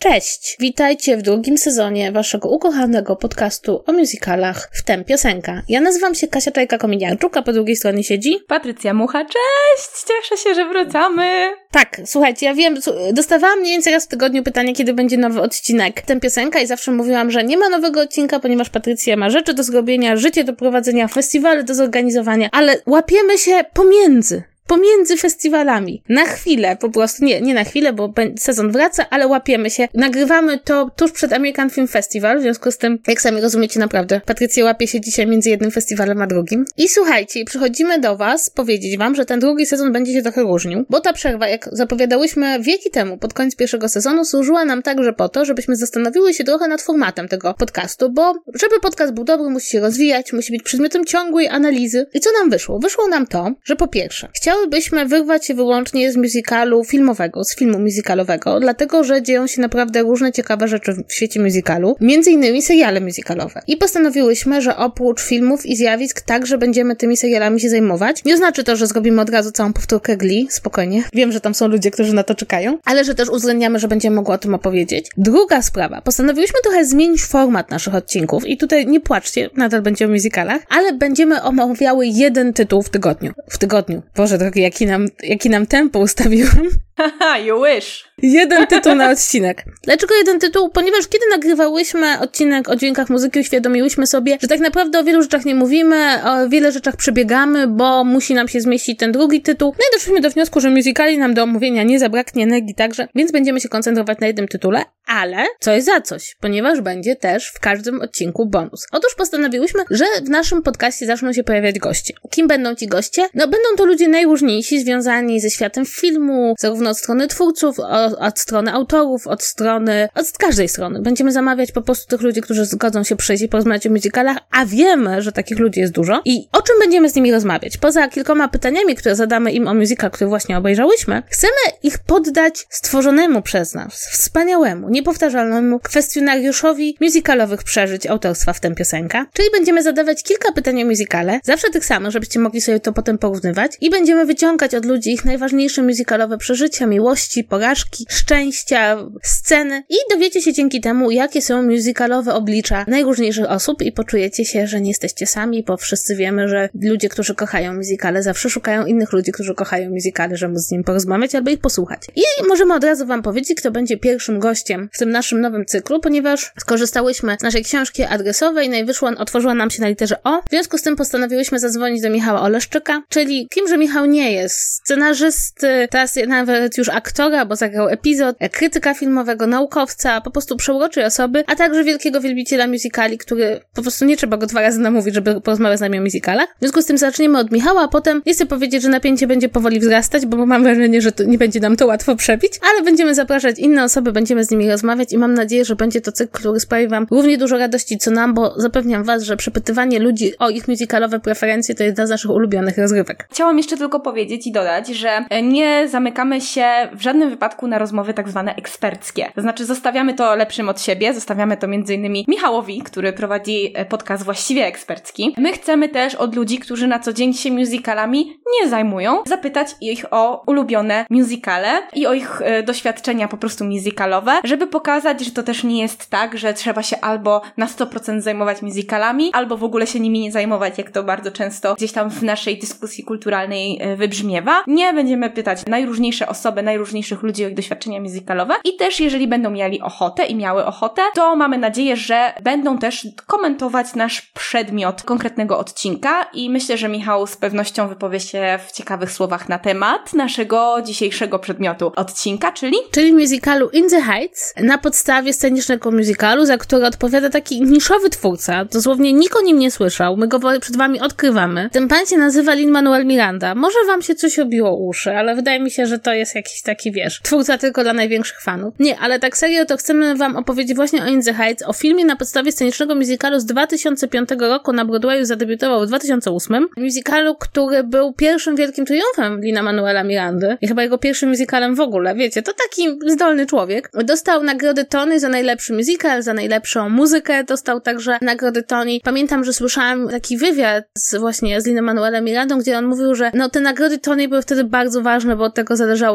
Cześć! Witajcie w drugim sezonie waszego ukochanego podcastu o musicalach w Tem Piosenka. Ja nazywam się Kasia Czajka-Kominiarczuk, a po drugiej stronie siedzi Patrycja Mucha. Cześć! Cieszę się, że wracamy! Tak, słuchajcie, ja wiem, dostawałam mniej więcej raz w tygodniu pytanie, kiedy będzie nowy odcinek Tem Piosenka i zawsze mówiłam, że nie ma nowego odcinka, ponieważ Patrycja ma rzeczy do zrobienia, życie do prowadzenia, festiwale do zorganizowania, ale łapiemy się pomiędzy festiwalami. Na chwilę, po prostu, nie na chwilę, bo sezon wraca, ale łapiemy się. Nagrywamy to tuż przed American Film Festival, w związku z tym, jak sami rozumiecie, naprawdę, Patrycja łapie się dzisiaj między jednym festiwalem a drugim. I słuchajcie, przychodzimy do was powiedzieć wam, że ten drugi sezon będzie się trochę różnił, bo ta przerwa, jak zapowiadałyśmy wieki temu, pod koniec pierwszego sezonu, służyła nam także po to, żebyśmy zastanowiły się trochę nad formatem tego podcastu, bo żeby podcast był dobry, musi się rozwijać, musi być przedmiotem ciągłej analizy. I co nam wyszło? Wyszło nam to, że po pierwsze, chciałybyśmy wyrwać się wyłącznie z musicalu filmowego, z filmu musicalowego, dlatego, że dzieją się naprawdę różne ciekawe rzeczy w świecie musicalu, między innymi seriale musicalowe. I postanowiłyśmy, że oprócz filmów i zjawisk także będziemy tymi serialami się zajmować. Nie oznacza to, że zrobimy od razu całą powtórkę Glee, spokojnie. Wiem, że tam są ludzie, którzy na to czekają, ale że też uwzględniamy, że będziemy mogły o tym opowiedzieć. Druga sprawa. Postanowiłyśmy trochę zmienić format naszych odcinków i tutaj nie płaczcie, nadal będzie o musicalach, ale będziemy omawiały jeden tytuł w tygodniu. Boże drogi, jaki nam tempo ustawiłam. Haha, you wish. Jeden tytuł na odcinek. Dlaczego jeden tytuł? Ponieważ kiedy nagrywałyśmy odcinek o dźwiękach muzyki, uświadomiłyśmy sobie, że tak naprawdę o wielu rzeczach nie mówimy, o wiele rzeczach przebiegamy, bo musi nam się zmieścić ten drugi tytuł. No i doszliśmy do wniosku, że musicali nam do omówienia nie zabraknie energii także, więc będziemy się koncentrować na jednym tytule, ale coś za coś, ponieważ będzie też w każdym odcinku bonus. Otóż postanowiłyśmy, że w naszym podcaście zaczną się pojawiać goście. Kim będą ci goście? No będą to ludzie najróżniejsi, związani ze światem filmu, zarówno od strony twórców, od strony autorów, od każdej strony. Będziemy zamawiać po prostu tych ludzi, którzy zgodzą się przyjść i porozmawiać o musicalach, a wiemy, że takich ludzi jest dużo. I o czym będziemy z nimi rozmawiać? Poza kilkoma pytaniami, które zadamy im o musical, który właśnie obejrzałyśmy, chcemy ich poddać stworzonemu przez nas, wspaniałemu, niepowtarzalnemu kwestionariuszowi musicalowych przeżyć autorstwa w Tem Piosenka. Czyli będziemy zadawać kilka pytań o musicale, zawsze tych samych, żebyście mogli sobie to potem porównywać i będziemy wyciągać od ludzi ich najważniejsze musicalowe przeżycia, miłości, porażki, szczęścia, sceny i dowiecie się dzięki temu, jakie są musicalowe oblicza najróżniejszych osób i poczujecie się, że nie jesteście sami, bo wszyscy wiemy, że ludzie, którzy kochają musicale, zawsze szukają innych ludzi, którzy kochają musicale, żeby z nim porozmawiać albo ich posłuchać. I możemy od razu wam powiedzieć, kto będzie pierwszym gościem w tym naszym nowym cyklu, ponieważ skorzystałyśmy z naszej książki adresowej, no i otworzyła nam się na literze O. W związku z tym postanowiłyśmy zadzwonić do Michała Oleszczyka, czyli kimże Michał nie jest. Scenarzysty, teraz nawet już aktora, bo zagrał epizod, krytyka filmowego, naukowca, po prostu przeuroczej osoby, a także wielkiego wielbiciela musicali, który po prostu nie trzeba go 2 razy namówić, żeby porozmawiać z nami o musicalach. W związku z tym zaczniemy od Michała, a potem nie chcę powiedzieć, że napięcie będzie powoli wzrastać, bo mam wrażenie, że nie będzie nam to łatwo przebić, ale będziemy zapraszać inne osoby, będziemy z nimi rozmawiać i mam nadzieję, że będzie to cykl, który sprawi wam równie dużo radości co nam, bo zapewniam was, że przepytywanie ludzi o ich musicalowe preferencje to jedna z naszych ulubionych rozrywek. Chciałam jeszcze tylko powiedzieć i dodać, że nie zamykamy się w żadnym wypadku na rozmowy tak zwane eksperckie. To znaczy zostawiamy to lepszym od siebie, zostawiamy to m.in. Michałowi, który prowadzi podcast właściwie ekspercki. My chcemy też od ludzi, którzy na co dzień się musicalami nie zajmują, zapytać ich o ulubione musicale i o ich doświadczenia po prostu musicalowe, żeby pokazać, że to też nie jest tak, że trzeba się albo na 100% zajmować musicalami, albo w ogóle się nimi nie zajmować, jak to bardzo często gdzieś tam w naszej dyskusji kulturalnej wybrzmiewa. Nie, będziemy pytać najróżniejsze osoby, najróżniejszych ludzi o ich doświadczenia musicalowe i też jeżeli będą mieli ochotę i miały ochotę, to mamy nadzieję, że będą też komentować nasz przedmiot konkretnego odcinka i myślę, że Michał z pewnością wypowie się w ciekawych słowach na temat naszego dzisiejszego przedmiotu odcinka, czyli musicalu In the Heights, na podstawie scenicznego musicalu, za który odpowiada taki niszowy twórca, dosłownie nikt o nim nie słyszał, my go przed wami odkrywamy. Ten pan się nazywa Lin-Manuel Miranda. Może wam się coś obiło uszy, ale wydaje mi się, że to jest jakiś taki, twórca tylko dla największych fanów. Nie, ale tak serio to chcemy wam opowiedzieć właśnie o In the Heights, o filmie na podstawie scenicznego musicalu z 2005 roku, na Broadwayu zadebiutował w 2008. Musicalu, który był pierwszym wielkim triumfem Lina-Manuela Mirandy i chyba jego pierwszym musicalem w ogóle, wiecie, to taki zdolny człowiek. Dostał nagrody Tony za najlepszy musical, za najlepszą muzykę, dostał także nagrody Tony. Pamiętam, że słyszałam taki wywiad właśnie z Lin-Manuelem Mirandą, gdzie on mówił, że te nagrody Tony były wtedy bardzo ważne, bo od tego zależało,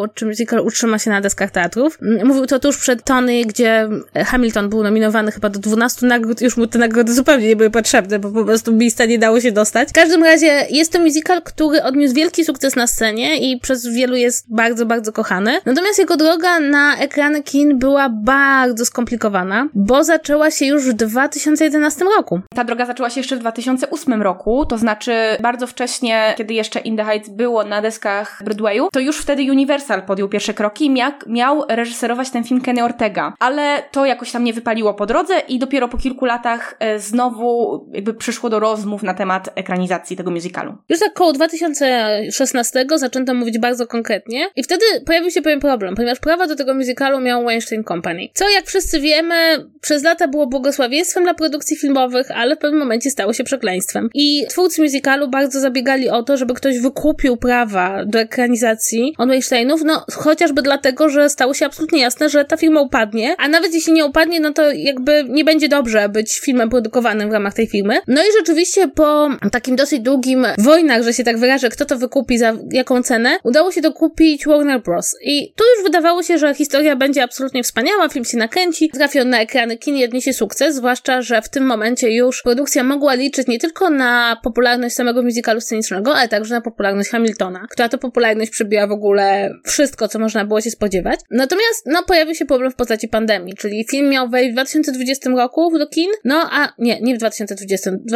czy musical utrzyma się na deskach teatrów. Mówił to tuż przed Tony, gdzie Hamilton był nominowany chyba do 12 nagród, już mu te nagrody zupełnie nie były potrzebne, bo po prostu miejsca nie dało się dostać. W każdym razie jest to musical, który odniósł wielki sukces na scenie i przez wielu jest bardzo, bardzo kochany. Natomiast jego droga na ekrany kin była bardzo skomplikowana, bo zaczęła się już w 2011 roku. Ta droga zaczęła się jeszcze w 2008 roku, to znaczy bardzo wcześnie, kiedy jeszcze In the Heights było na deskach Broadwayu, to już wtedy Universal podjął pierwsze kroki i miał reżyserować ten film Kenny Ortega, ale to jakoś tam nie wypaliło po drodze i dopiero po kilku latach znowu jakby przyszło do rozmów na temat ekranizacji tego musicalu. Już tak koło 2016 zaczęto mówić bardzo konkretnie i wtedy pojawił się pewien problem, ponieważ prawa do tego musicalu miał Weinstein Company, co jak wszyscy wiemy przez lata było błogosławieństwem dla produkcji filmowych, ale w pewnym momencie stało się przekleństwem. I twórcy musicalu bardzo zabiegali o to, żeby ktoś wykupił prawa do ekranizacji od Weinsteinów, no chociażby dlatego, że stało się absolutnie jasne, że ta firma upadnie, a nawet jeśli nie upadnie, no to jakby nie będzie dobrze być filmem produkowanym w ramach tej firmy. No i rzeczywiście po takim dosyć długim wojnach, że się tak wyrażę, kto to wykupi, za jaką cenę, udało się dokupić Warner Bros. I tu już wydawało się, że historia będzie absolutnie wspaniała, film się nakręci, trafi on na ekrany kin i odniesie sukces, zwłaszcza, że w tym momencie już produkcja mogła liczyć nie tylko na popularność samego musicalu scenicznego, ale także na popularność Hamiltona, która to popularność przebiła w ogóle wszystko, co można było się spodziewać. Natomiast, no, pojawił się problem w postaci pandemii, czyli film miał wejść w 2020 roku do kin, no a nie w 2020, w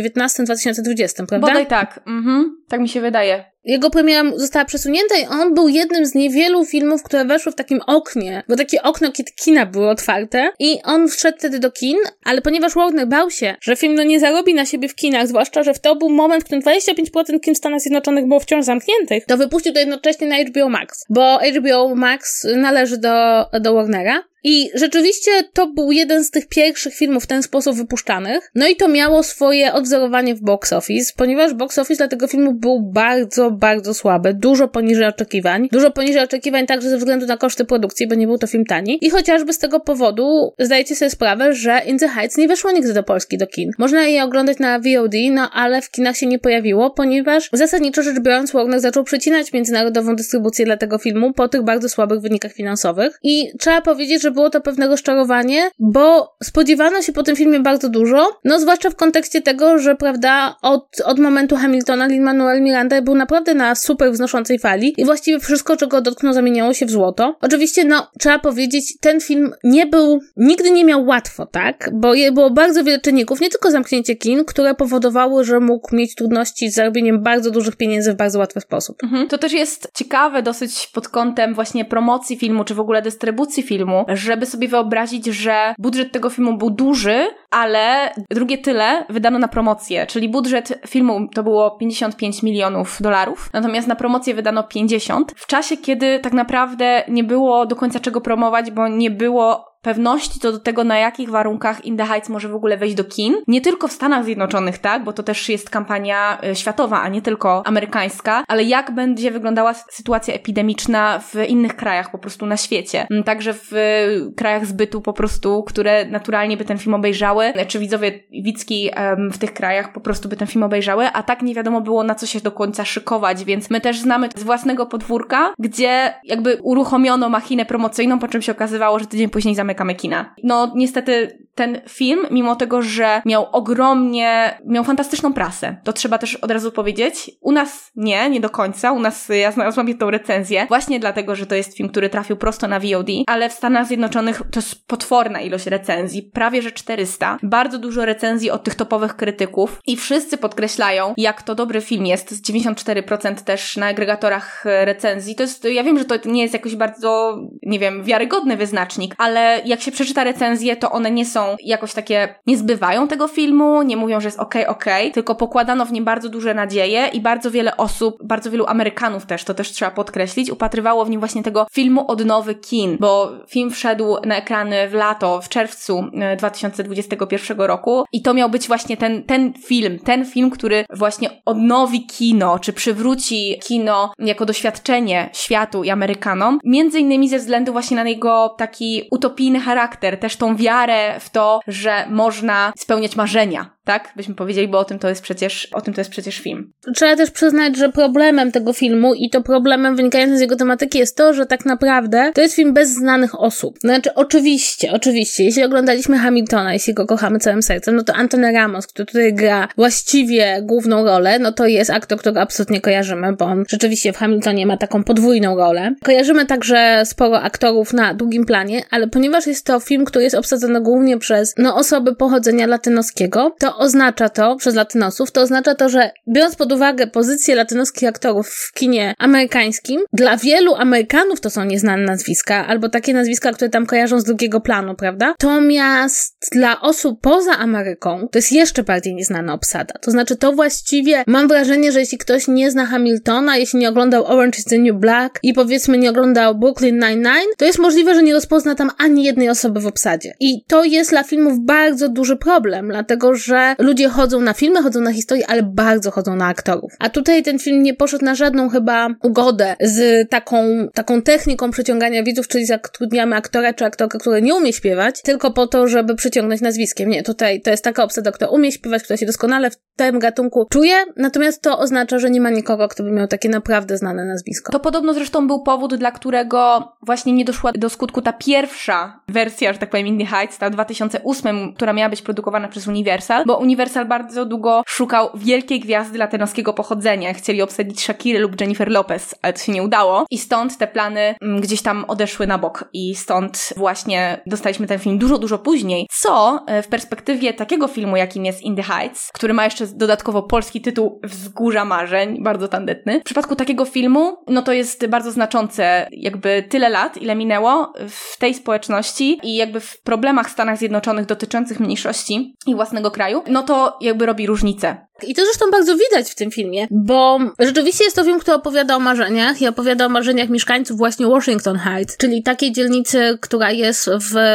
2019-2020, prawda? Bodaj tak, tak mi się wydaje. Jego premiera została przesunięta i on był jednym z niewielu filmów, które weszły w takim oknie, bo takie okno, kiedy kina były otwarte i on wszedł wtedy do kin, ale ponieważ Warner bał się, że film nie zarobi na siebie w kinach, zwłaszcza, że to był moment, w którym 25% kin w Stanach Zjednoczonych było wciąż zamkniętych, to wypuścił to jednocześnie na HBO Max, bo HBO Max należy do Warnera. I rzeczywiście to był jeden z tych pierwszych filmów w ten sposób wypuszczanych. No i to miało swoje odwzorowanie w box office, ponieważ box office dla tego filmu był bardzo, bardzo słaby. Dużo poniżej oczekiwań. Dużo poniżej oczekiwań także ze względu na koszty produkcji, bo nie był to film tani. I chociażby z tego powodu zdajecie sobie sprawę, że In the Heights nie weszło nigdy do Polski, do kin. Można je oglądać na VOD, no ale w kinach się nie pojawiło, ponieważ zasadniczo rzecz biorąc Warner zaczął przecinać międzynarodową dystrybucję dla tego filmu po tych bardzo słabych wynikach finansowych. I trzeba powiedzieć, że było to pewne rozczarowanie, bo spodziewano się po tym filmie bardzo dużo, no zwłaszcza w kontekście tego, że prawda, od momentu Hamiltona Lin-Manuel Miranda był naprawdę na super wznoszącej fali i właściwie wszystko, czego dotknął, zamieniało się w złoto. Oczywiście, no, trzeba powiedzieć, ten film nigdy nie miał łatwo, tak? Bo było bardzo wiele czynników, nie tylko zamknięcie kin, które powodowały, że mógł mieć trudności z zarobieniem bardzo dużych pieniędzy w bardzo łatwy sposób. To też jest ciekawe dosyć pod kątem właśnie promocji filmu, czy w ogóle dystrybucji filmu, żeby sobie wyobrazić, że budżet tego filmu był duży, ale drugie tyle wydano na promocję, czyli budżet filmu to było $55 milionów, natomiast na promocję wydano 50, w czasie, kiedy tak naprawdę nie było do końca czego promować, bo nie było pewności co do tego, na jakich warunkach In the Heights może w ogóle wejść do kin. Nie tylko w Stanach Zjednoczonych, tak, bo to też jest kampania światowa, a nie tylko amerykańska, ale jak będzie wyglądała sytuacja epidemiczna w innych krajach po prostu na świecie. Także w krajach zbytu po prostu, które naturalnie by ten film obejrzały, czy widzowie widzki w tych krajach po prostu by ten film obejrzały, a tak nie wiadomo było, na co się do końca szykować, więc my też znamy z własnego podwórka, gdzie jakby uruchomiono machinę promocyjną, po czym się okazywało, że tydzień później zamykamy kina. No niestety ten film, mimo tego, że miał fantastyczną prasę, to trzeba też od razu powiedzieć, u nas nie do końca, ja znalazłam jedną recenzję, właśnie dlatego, że to jest film, który trafił prosto na VOD, ale w Stanach Zjednoczonych to jest potworna ilość recenzji, prawie że 400, bardzo dużo recenzji od tych topowych krytyków i wszyscy podkreślają, jak to dobry film jest, z 94% też na agregatorach recenzji, ja wiem, że to nie jest jakoś bardzo, nie wiem, wiarygodny wyznacznik, ale jak się przeczyta recenzje, to one nie są jakoś takie, nie zbywają tego filmu, nie mówią, że jest okej, tylko pokładano w nim bardzo duże nadzieje i bardzo wiele osób, bardzo wielu Amerykanów też, to też trzeba podkreślić, upatrywało w nim właśnie tego filmu odnowy kin, bo film wszedł na ekrany w czerwcu 2021 roku i to miał być właśnie ten film, który właśnie odnowi kino, czy przywróci kino jako doświadczenie światu i Amerykanom, między innymi ze względu właśnie na jego taki utopijny charakter, też tą wiarę w to, że można spełniać marzenia. tak? Byśmy powiedzieli, bo o tym to jest przecież film. Trzeba też przyznać, że problemem tego filmu i to problemem wynikającym z jego tematyki jest to, że tak naprawdę to jest film bez znanych osób. Znaczy, oczywiście, jeśli oglądaliśmy Hamiltona, jeśli go kochamy całym sercem, no to Anthony Ramos, który tutaj gra właściwie główną rolę, no to jest aktor, którego absolutnie kojarzymy, bo on rzeczywiście w Hamiltonie ma taką podwójną rolę. Kojarzymy także sporo aktorów na drugim planie, ale ponieważ jest to film, który jest obsadzony głównie przez osoby pochodzenia latynoskiego, to oznacza to, przez latynosów, to oznacza to, że biorąc pod uwagę pozycję latynoskich aktorów w kinie amerykańskim, dla wielu Amerykanów to są nieznane nazwiska, albo takie nazwiska, które tam kojarzą z drugiego planu, prawda? Natomiast dla osób poza Ameryką to jest jeszcze bardziej nieznana obsada. To znaczy to właściwie, mam wrażenie, że jeśli ktoś nie zna Hamiltona, jeśli nie oglądał Orange is the New Black i powiedzmy nie oglądał Brooklyn Nine-Nine, to jest możliwe, że nie rozpozna tam ani jednej osoby w obsadzie. I to jest dla filmów bardzo duży problem, dlatego że ludzie chodzą na filmy, chodzą na historię, ale bardzo chodzą na aktorów. A tutaj ten film nie poszedł na żadną chyba ugodę z taką techniką przyciągania widzów, czyli zatrudniamy aktora czy aktorkę, który nie umie śpiewać, tylko po to, żeby przyciągnąć nazwiskiem. Nie, tutaj to jest taka obsada, która umie śpiewać, która się doskonale w tym gatunku czuje, natomiast to oznacza, że nie ma nikogo, kto by miał takie naprawdę znane nazwisko. To podobno zresztą był powód, dla którego właśnie nie doszła do skutku ta pierwsza wersja, że tak powiem, In the Heights, ta w 2008, która miała być produkowana przez Universal, bo Universal bardzo długo szukał wielkiej gwiazdy latynoskiego pochodzenia. Chcieli obsadzić Shakirę lub Jennifer Lopez, ale to się nie udało i stąd te plany gdzieś tam odeszły na bok i stąd właśnie dostaliśmy ten film dużo później, co w perspektywie takiego filmu, jakim jest In the Heights, który ma jeszcze dodatkowo polski tytuł Wzgórza Marzeń, bardzo tandetny. W przypadku takiego filmu, no to jest bardzo znaczące, jakby tyle lat, ile minęło w tej społeczności i jakby w problemach w Stanach Zjednoczonych dotyczących mniejszości i własnego kraju, no to jakby robi różnicę. I to zresztą bardzo widać w tym filmie, bo rzeczywiście jest to film, który opowiada o marzeniach i opowiada o marzeniach mieszkańców właśnie Washington Heights, czyli takiej dzielnicy, która jest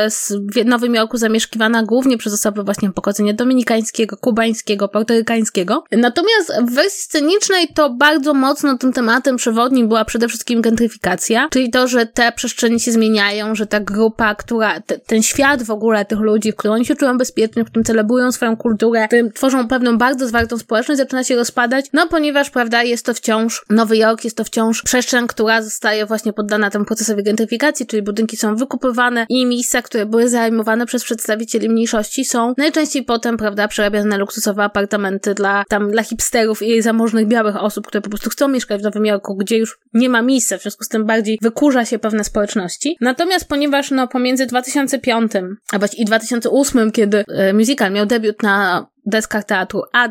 w Nowym Jorku zamieszkiwana głównie przez osoby właśnie pochodzenia dominikańskiego, kubańskiego, portorykańskiego. Natomiast w wersji scenicznej to bardzo mocno tym tematem przewodnim była przede wszystkim gentryfikacja, czyli to, że te przestrzenie się zmieniają, że ta grupa, ten świat w ogóle tych ludzi, w którym oni się czują bezpiecznie, w którym celebrują swoją kulturę, w którym tworzą pewną bardzo zwartą społeczność, zaczyna się rozpadać, no ponieważ, prawda, jest to wciąż Nowy Jork, jest to wciąż przestrzeń, która zostaje właśnie poddana temu procesowi gentryfikacji, czyli budynki są wykupywane i miejsca, które były zajmowane przez przedstawicieli mniejszości są najczęściej potem, prawda, przerabiane na luksusowe apartamenty dla hipsterów i zamożnych białych osób, które po prostu chcą mieszkać w Nowym Jorku, gdzie już nie ma miejsca, w związku z tym bardziej wykurza się pewne społeczności. Natomiast ponieważ pomiędzy 2005 i 2008, kiedy musical miał debiut na deskach teatru, a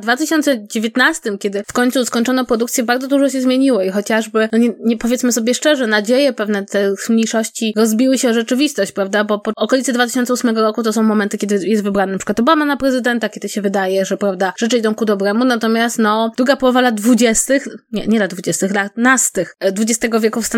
2019, kiedy w końcu skończono produkcję, bardzo dużo się zmieniło i chociażby, nie powiedzmy sobie szczerze, nadzieje pewne te mniejszości rozbiły się o rzeczywistość, prawda, bo po okolicy 2008 roku to są momenty, kiedy jest wybrany na przykład Obama na prezydenta, kiedy się wydaje, że, prawda, rzeczy idą ku dobremu, natomiast druga połowa lat 20., nie lat 20., lat nastych XXI wieku w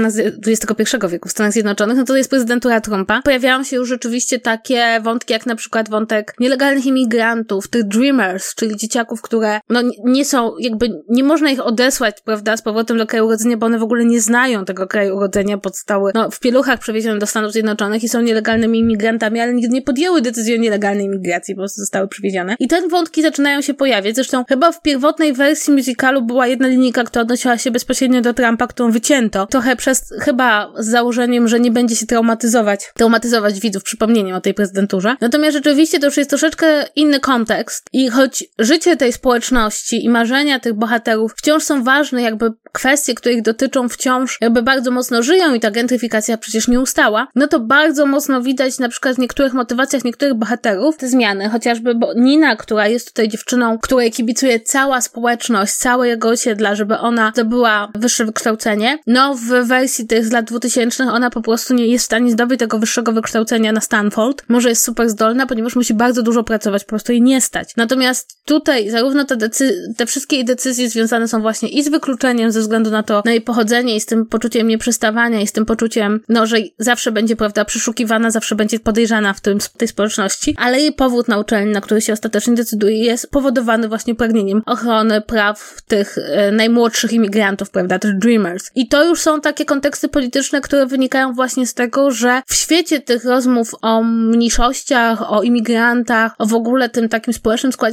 Stanach Zjednoczonych, no to jest prezydentura Trumpa. Pojawiają się już rzeczywiście takie wątki, jak na przykład wątek nielegalnych imigrantów, tych dreamers, czyli dzieciaków, które nie są, jakby nie można ich odesłać, prawda, z powrotem do kraju urodzenia, bo one w ogóle nie znają tego kraju urodzenia, zostały w pieluchach przewiezione do Stanów Zjednoczonych i są nielegalnymi imigrantami, ale nigdy nie podjęły decyzji o nielegalnej imigracji, po prostu zostały przywiezione. I te wątki zaczynają się pojawiać. Zresztą chyba w pierwotnej wersji musicalu była jedna linijka, która odnosiła się bezpośrednio do Trumpa, którą wycięto. Trochę chyba z założeniem, że nie będzie się traumatyzować widzów przypomnieniem o tej prezydenturze. Natomiast rzeczywiście to już jest troszeczkę inny kontekst i choć życie tej społeczności i marzenia tych bohaterów wciąż są ważne, jakby kwestie, które ich dotyczą, wciąż jakby bardzo mocno żyją i ta gentryfikacja przecież nie ustała, no to bardzo mocno widać na przykład w niektórych motywacjach niektórych bohaterów te zmiany, chociażby, bo Nina, która jest tutaj dziewczyną, której kibicuje cała społeczność, całe jego osiedla, żeby ona zdobyła wyższe wykształcenie, w wersji tych z lat 2000 ona po prostu nie jest w stanie zdobyć tego wyższego wykształcenia na Stanford. Może jest super zdolna, ponieważ musi bardzo dużo pracować, po prostu jej nie stać. Natomiast tutaj zarówno te wszystkie decyzje związane są właśnie i z wykluczeniem ze względu na jej pochodzenie i z tym poczuciem nieprzestawania i z tym poczuciem, że zawsze będzie, prawda, przeszukiwana, zawsze będzie podejrzana w tej społeczności, ale jej powód na uczelni, na który się ostatecznie decyduje, jest powodowany właśnie pragnieniem ochrony praw tych najmłodszych imigrantów, prawda, tych dreamers. I to już są takie konteksty polityczne, które wynikają właśnie z tego, że w świecie tych rozmów o mniejszościach, o imigrantach, o w ogóle tym takim społecznym składzie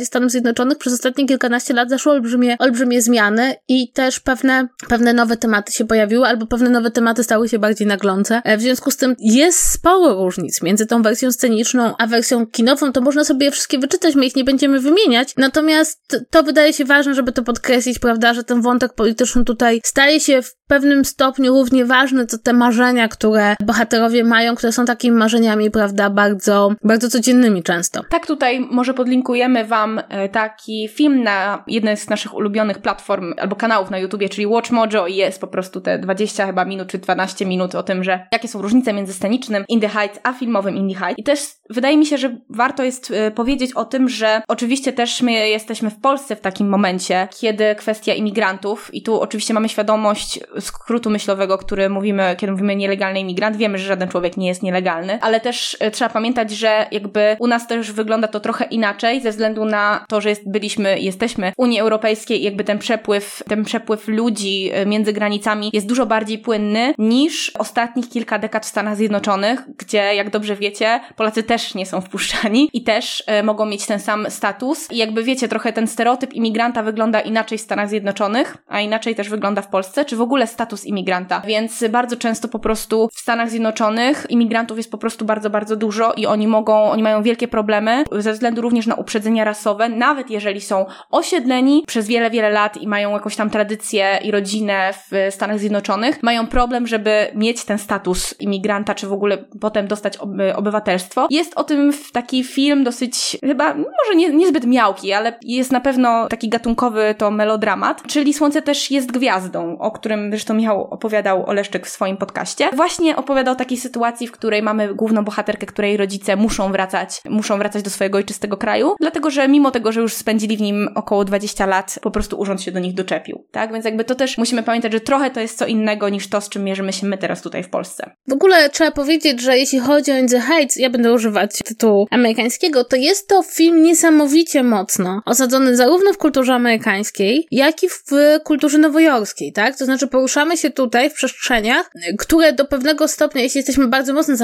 składzie Stanów Zjednoczonych przez ostatnie kilkanaście lat zaszły olbrzymie zmiany i też pewne nowe tematy się pojawiły, albo pewne nowe tematy stały się bardziej naglące. W związku z tym jest sporo różnic między tą wersją sceniczną a wersją kinową, to można sobie je wszystkie wyczytać, my ich nie będziemy wymieniać, natomiast to wydaje się ważne, żeby to podkreślić, prawda, że ten wątek polityczny tutaj staje się w pewnym stopniu równie ważny, co te marzenia, które bohaterowie mają, które są takimi marzeniami, prawda, bardzo, bardzo codziennymi często. Tak, tutaj może podlinkujemy wam taki film na jednej z naszych ulubionych platform albo kanałów na YouTubie, czyli Watch Mojo, i jest po prostu te 20 chyba minut czy 12 minut o tym, że jakie są różnice między scenicznym In the Heights a filmowym In the Heights. I też wydaje mi się, że warto jest powiedzieć o tym, że oczywiście też my jesteśmy w Polsce w takim momencie, kiedy kwestia imigrantów, i tu oczywiście mamy świadomość skrótu myślowego, kiedy mówimy nielegalny imigrant, wiemy, że żaden człowiek nie jest nielegalny, ale też trzeba pamiętać, że jakby u nas też wygląda to trochę inaczej, ze względu na to, że jesteśmy w Unii Europejskiej i jakby ten przepływ ludzi między granicami jest dużo bardziej płynny niż ostatnich kilka dekad w Stanach Zjednoczonych, gdzie, jak dobrze wiecie, Polacy też nie są wpuszczani i też mogą mieć ten sam status. I jakby wiecie, trochę ten stereotyp imigranta wygląda inaczej w Stanach Zjednoczonych, a inaczej też wygląda w Polsce, czy w ogóle status imigranta. Więc bardzo często po prostu w Stanach Zjednoczonych imigrantów jest po prostu bardzo, bardzo dużo i oni mają wielkie problemy ze względu również na uprzedzenia rasowe, nawet jeżeli są osiedleni przez wiele, wiele lat i mają jakąś tam tradycję i rodzinę w Stanach Zjednoczonych, mają problem, żeby mieć ten status imigranta, czy w ogóle potem dostać obywatelstwo. Jest o tym taki film dosyć, chyba, może niezbyt miałki, ale jest na pewno taki gatunkowy to melodramat, czyli Słońce też jest gwiazdą, o którym zresztą Michał opowiadał Oleszczyk w swoim podcaście. Właśnie opowiada o takiej sytuacji, w której mamy główną bohaterkę, której rodzice muszą wracać do swojego ojczystego kraju, dlatego że mimo tego, że już spędzili w nim około 20 lat, po prostu urząd się do nich doczepił, tak? Więc jakby to też musimy pamiętać, że trochę to jest co innego niż to, z czym mierzymy się my teraz tutaj w Polsce. W ogóle trzeba powiedzieć, że jeśli chodzi o In the Heights, ja będę używać tytułu amerykańskiego, to jest to film niesamowicie mocno osadzony zarówno w kulturze amerykańskiej, jak i w kulturze nowojorskiej, tak? To znaczy poruszamy się tutaj w przestrzeniach, które do pewnego stopnia, jeśli jesteśmy bardzo mocno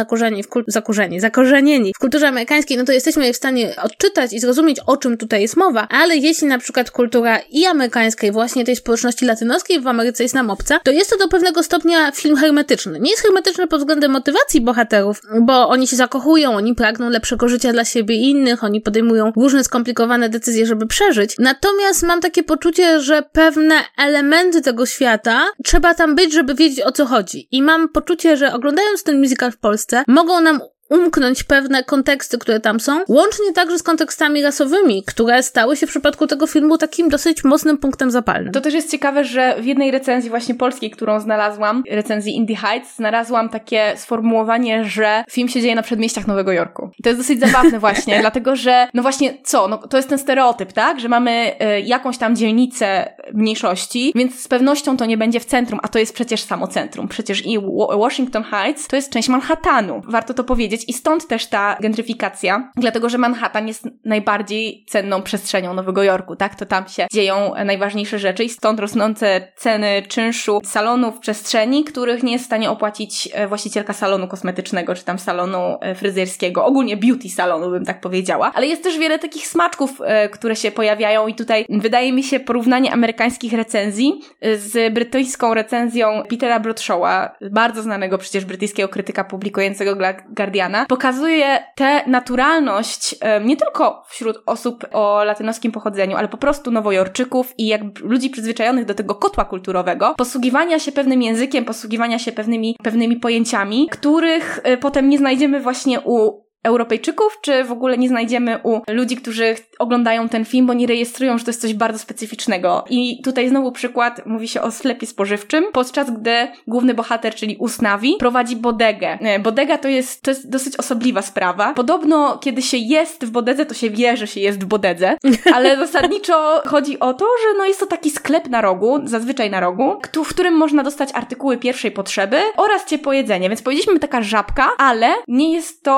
zakorzenieni w kulturze amerykańskiej, no to jesteśmy je w stanie odczytać i zrozumieć, o czym tutaj jest mowa, ale jeśli na przykład kultura i amerykańska, i właśnie tej społeczności latynoskiej w Ameryce jest nam obca, to jest to do pewnego stopnia film hermetyczny. Nie jest hermetyczny pod względem motywacji bohaterów, bo oni się zakochują, oni pragną lepszego życia dla siebie i innych, oni podejmują różne skomplikowane decyzje, żeby przeżyć. Natomiast mam takie poczucie, że pewne elementy tego świata trzeba tam być, żeby wiedzieć, o co chodzi. I mam poczucie, że oglądając ten musical w Polsce, mogą nam umknąć pewne konteksty, które tam są, łącznie także z kontekstami rasowymi, które stały się w przypadku tego filmu takim dosyć mocnym punktem zapalnym. To też jest ciekawe, że w jednej recenzji właśnie polskiej, którą znalazłam, recenzji In the Heights, znalazłam takie sformułowanie, że film się dzieje na przedmieściach Nowego Jorku. I to jest dosyć zabawne właśnie, dlatego że, no właśnie to jest ten stereotyp, tak? Że mamy jakąś tam dzielnicę mniejszości, więc z pewnością to nie będzie w centrum, a to jest przecież samo centrum. Przecież i Washington Heights to jest część Manhattanu. Warto to powiedzieć. I stąd też ta gentryfikacja, dlatego że Manhattan jest najbardziej cenną przestrzenią Nowego Jorku, tak? To tam się dzieją najważniejsze rzeczy i stąd rosnące ceny czynszu salonów przestrzeni, których nie jest w stanie opłacić właścicielka salonu kosmetycznego, czy tam salonu fryzjerskiego, ogólnie beauty salonu, bym tak powiedziała. Ale jest też wiele takich smaczków, które się pojawiają i tutaj wydaje mi się porównanie amerykańskich recenzji z brytyjską recenzją Petera Bradshawa, bardzo znanego przecież brytyjskiego krytyka publikującego dla Guardiana, pokazuje tę naturalność nie tylko wśród osób o latynoskim pochodzeniu, ale po prostu nowojorczyków i jakby ludzi przyzwyczajonych do tego kotła kulturowego, posługiwania się pewnym językiem, posługiwania się pewnymi pojęciami, których potem nie znajdziemy właśnie u Europejczyków, czy w ogóle nie znajdziemy u ludzi, którzy oglądają ten film, bo nie rejestrują, że to jest coś bardzo specyficznego. I tutaj znowu przykład, mówi się o sklepie spożywczym, podczas gdy główny bohater, czyli Usnavi, prowadzi bodegę. Bodega to jest dosyć osobliwa sprawa. Podobno, kiedy się jest w bodedze, to się wie, że się jest w bodedze, ale zasadniczo chodzi o to, że jest to taki sklep na rogu, zazwyczaj na rogu, w którym można dostać artykuły pierwszej potrzeby oraz ciepłe jedzenie. Więc powiedzieliśmy taka żabka, ale nie jest to rzecz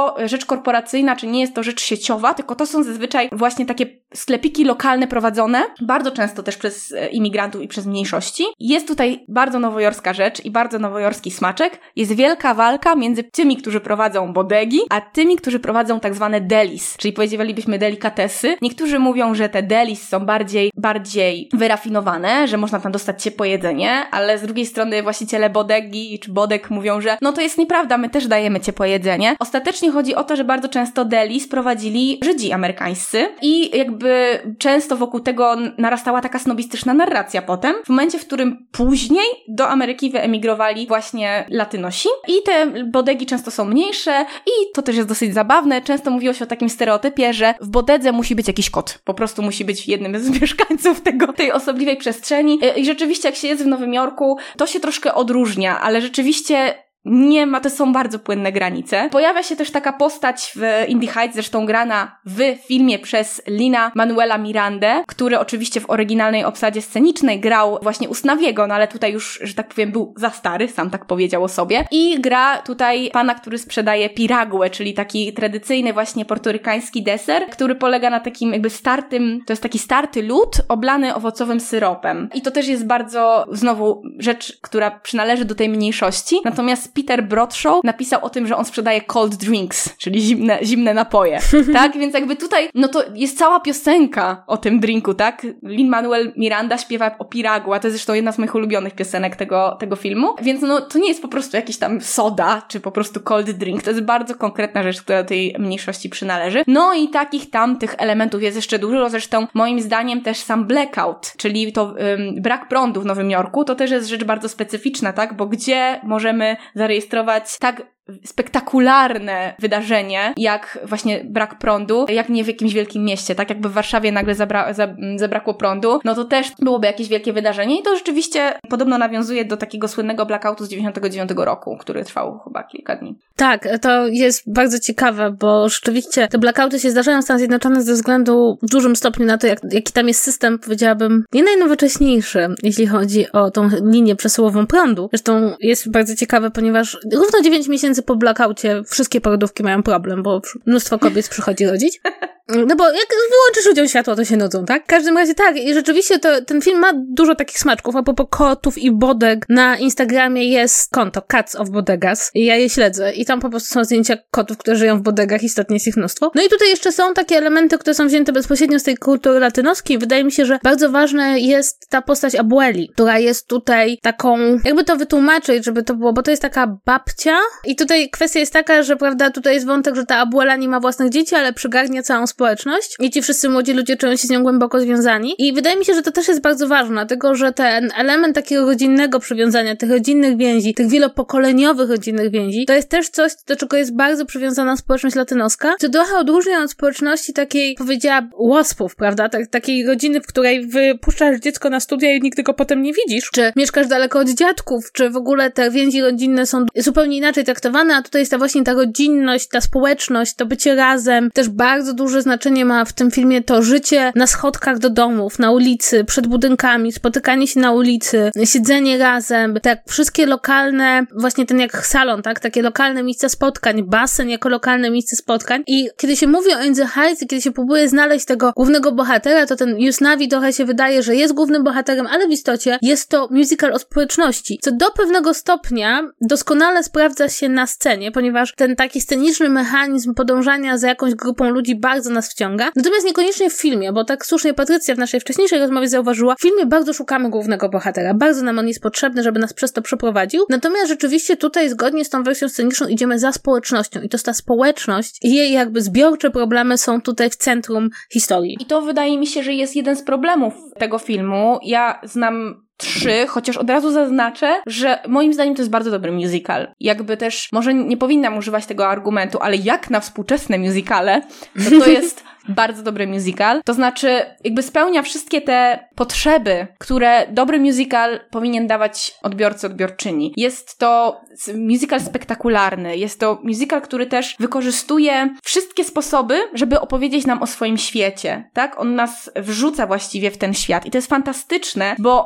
korporacyjna, czy nie jest to rzecz sieciowa, tylko to są zazwyczaj właśnie takie sklepiki lokalne prowadzone, bardzo często też przez imigrantów i przez mniejszości. Jest tutaj bardzo nowojorska rzecz i bardzo nowojorski smaczek. Jest wielka walka między tymi, którzy prowadzą bodegi, a tymi, którzy prowadzą tak zwane delis, czyli powiedzielibyśmy delikatesy. Niektórzy mówią, że te delis są bardziej wyrafinowane, że można tam dostać ciepłe jedzenie, ale z drugiej strony właściciele bodegi czy bodeg mówią, że no to jest nieprawda, my też dajemy ciepłe jedzenie. Ostatecznie chodzi o to, że bardzo często delis prowadzili Żydzi amerykańscy i jakby często wokół tego narastała taka snobistyczna narracja potem, w momencie, w którym później do Ameryki wyemigrowali właśnie Latynosi i te bodegi często są mniejsze i to też jest dosyć zabawne. Często mówiło się o takim stereotypie, że w bodedze musi być jakiś kot. Po prostu musi być jednym z mieszkańców tej osobliwej przestrzeni. I rzeczywiście jak się jest w Nowym Jorku, to się troszkę odróżnia, ale rzeczywiście nie ma, to są bardzo płynne granice. Pojawia się też taka postać w Indie Heights, zresztą grana w filmie przez Lin-Manuela Mirandę, który oczywiście w oryginalnej obsadzie scenicznej grał właśnie Usnawiego, no ale tutaj już, że tak powiem, był za stary, sam tak powiedział o sobie. I gra tutaj pana, który sprzedaje piragüe, czyli taki tradycyjny właśnie portorykański deser, który polega na takim jakby to jest taki starty lód oblany owocowym syropem. I to też jest bardzo, znowu, rzecz, która przynależy do tej mniejszości. Natomiast Peter Bradshaw napisał o tym, że on sprzedaje cold drinks, czyli zimne napoje, tak? Więc jakby tutaj, no to jest cała piosenka o tym drinku, tak? Lin-Manuel Miranda śpiewa o piragua, to jest zresztą jedna z moich ulubionych piosenek tego filmu, więc no to nie jest po prostu jakiś tam soda, czy po prostu cold drink, to jest bardzo konkretna rzecz, która do tej mniejszości przynależy. No i tych elementów jest jeszcze dużo, zresztą moim zdaniem też sam blackout, czyli to brak prądu w Nowym Jorku, to też jest rzecz bardzo specyficzna, tak? Bo gdzie możemy zarejestrować tak spektakularne wydarzenie, jak właśnie brak prądu, jak nie w jakimś wielkim mieście, tak jakby w Warszawie nagle zabrakło prądu, no to też byłoby jakieś wielkie wydarzenie i to rzeczywiście podobno nawiązuje do takiego słynnego blackoutu z 99 roku, który trwał chyba kilka dni. Tak, to jest bardzo ciekawe, bo rzeczywiście te blackouty się zdarzają w Stanach Zjednoczonych ze względu w dużym stopniu na to, jaki tam jest system, powiedziałabym, nie najnowocześniejszy, jeśli chodzi o tą linię przesyłową prądu. Zresztą jest bardzo ciekawe, ponieważ równo 9 miesięcy po blackoutie wszystkie porodówki mają problem, bo mnóstwo kobiet przychodzi rodzić. No bo jak wyłączysz ludziom światło, to się nudzą, tak? W każdym razie tak. I rzeczywiście ten film ma dużo takich smaczków. A propos kotów i bodeg, na Instagramie jest konto Cats of Bodegas. I ja je śledzę. I tam po prostu są zdjęcia kotów, które żyją w bodegach. Istotnie jest ich mnóstwo. No i tutaj jeszcze są takie elementy, które są wzięte bezpośrednio z tej kultury latynoskiej. Wydaje mi się, że bardzo ważna jest ta postać Abueli, która jest tutaj taką, jakby to wytłumaczyć, żeby to było, bo to jest taka babcia. I tutaj kwestia jest taka, że prawda, tutaj jest wątek, że ta Abuela nie ma własnych dzieci, ale przygarnia całą społeczność i ci wszyscy młodzi ludzie czują się z nią głęboko związani. I wydaje mi się, że to też jest bardzo ważne, dlatego że ten element takiego rodzinnego przywiązania, tych rodzinnych więzi, tych wielopokoleniowych rodzinnych więzi, to jest też coś, do czego jest bardzo przywiązana społeczność latynoska, co trochę odróżnia od społeczności takiej, powiedziałabym, łaspów, prawda? Takiej rodziny, w której wypuszczasz dziecko na studia i nigdy go potem nie widzisz, czy mieszkasz daleko od dziadków, czy w ogóle te więzi rodzinne są zupełnie inaczej traktowane, a tutaj jest ta rodzinność, ta społeczność, to bycie razem, też bardzo duże znaczenie ma w tym filmie to życie na schodkach do domów, na ulicy, przed budynkami, spotykanie się na ulicy, siedzenie razem, tak wszystkie lokalne, właśnie ten jak salon, tak, takie lokalne miejsca spotkań, basen jako lokalne miejsce spotkań i kiedy się mówi o In the Heights i kiedy się próbuje znaleźć tego głównego bohatera, to ten Usnavi trochę się wydaje, że jest głównym bohaterem, ale w istocie jest to musical o społeczności, co do pewnego stopnia doskonale sprawdza się na scenie, ponieważ ten taki sceniczny mechanizm podążania za jakąś grupą ludzi bardzo nas wciąga. Natomiast niekoniecznie w filmie, bo tak słusznie Patrycja w naszej wcześniejszej rozmowie zauważyła, w filmie bardzo szukamy głównego bohatera. Bardzo nam on jest potrzebny, żeby nas przez to przeprowadził. Natomiast rzeczywiście tutaj zgodnie z tą wersją sceniczną idziemy za społecznością i to jest ta społeczność i jej jakby zbiorcze problemy są tutaj w centrum historii. I to wydaje mi się, że jest jeden z problemów tego filmu. Ja znam 3, chociaż od razu zaznaczę, że moim zdaniem to jest bardzo dobry musical. Jakby też, może nie powinnam używać tego argumentu, ale jak na współczesne musicale, to jest bardzo dobry musical. To znaczy, jakby spełnia wszystkie te potrzeby, które dobry musical powinien dawać odbiorcy, odbiorczyni. Jest to musical spektakularny. Jest to musical, który też wykorzystuje wszystkie sposoby, żeby opowiedzieć nam o swoim świecie, tak? On nas wrzuca właściwie w ten świat i to jest fantastyczne, bo on ma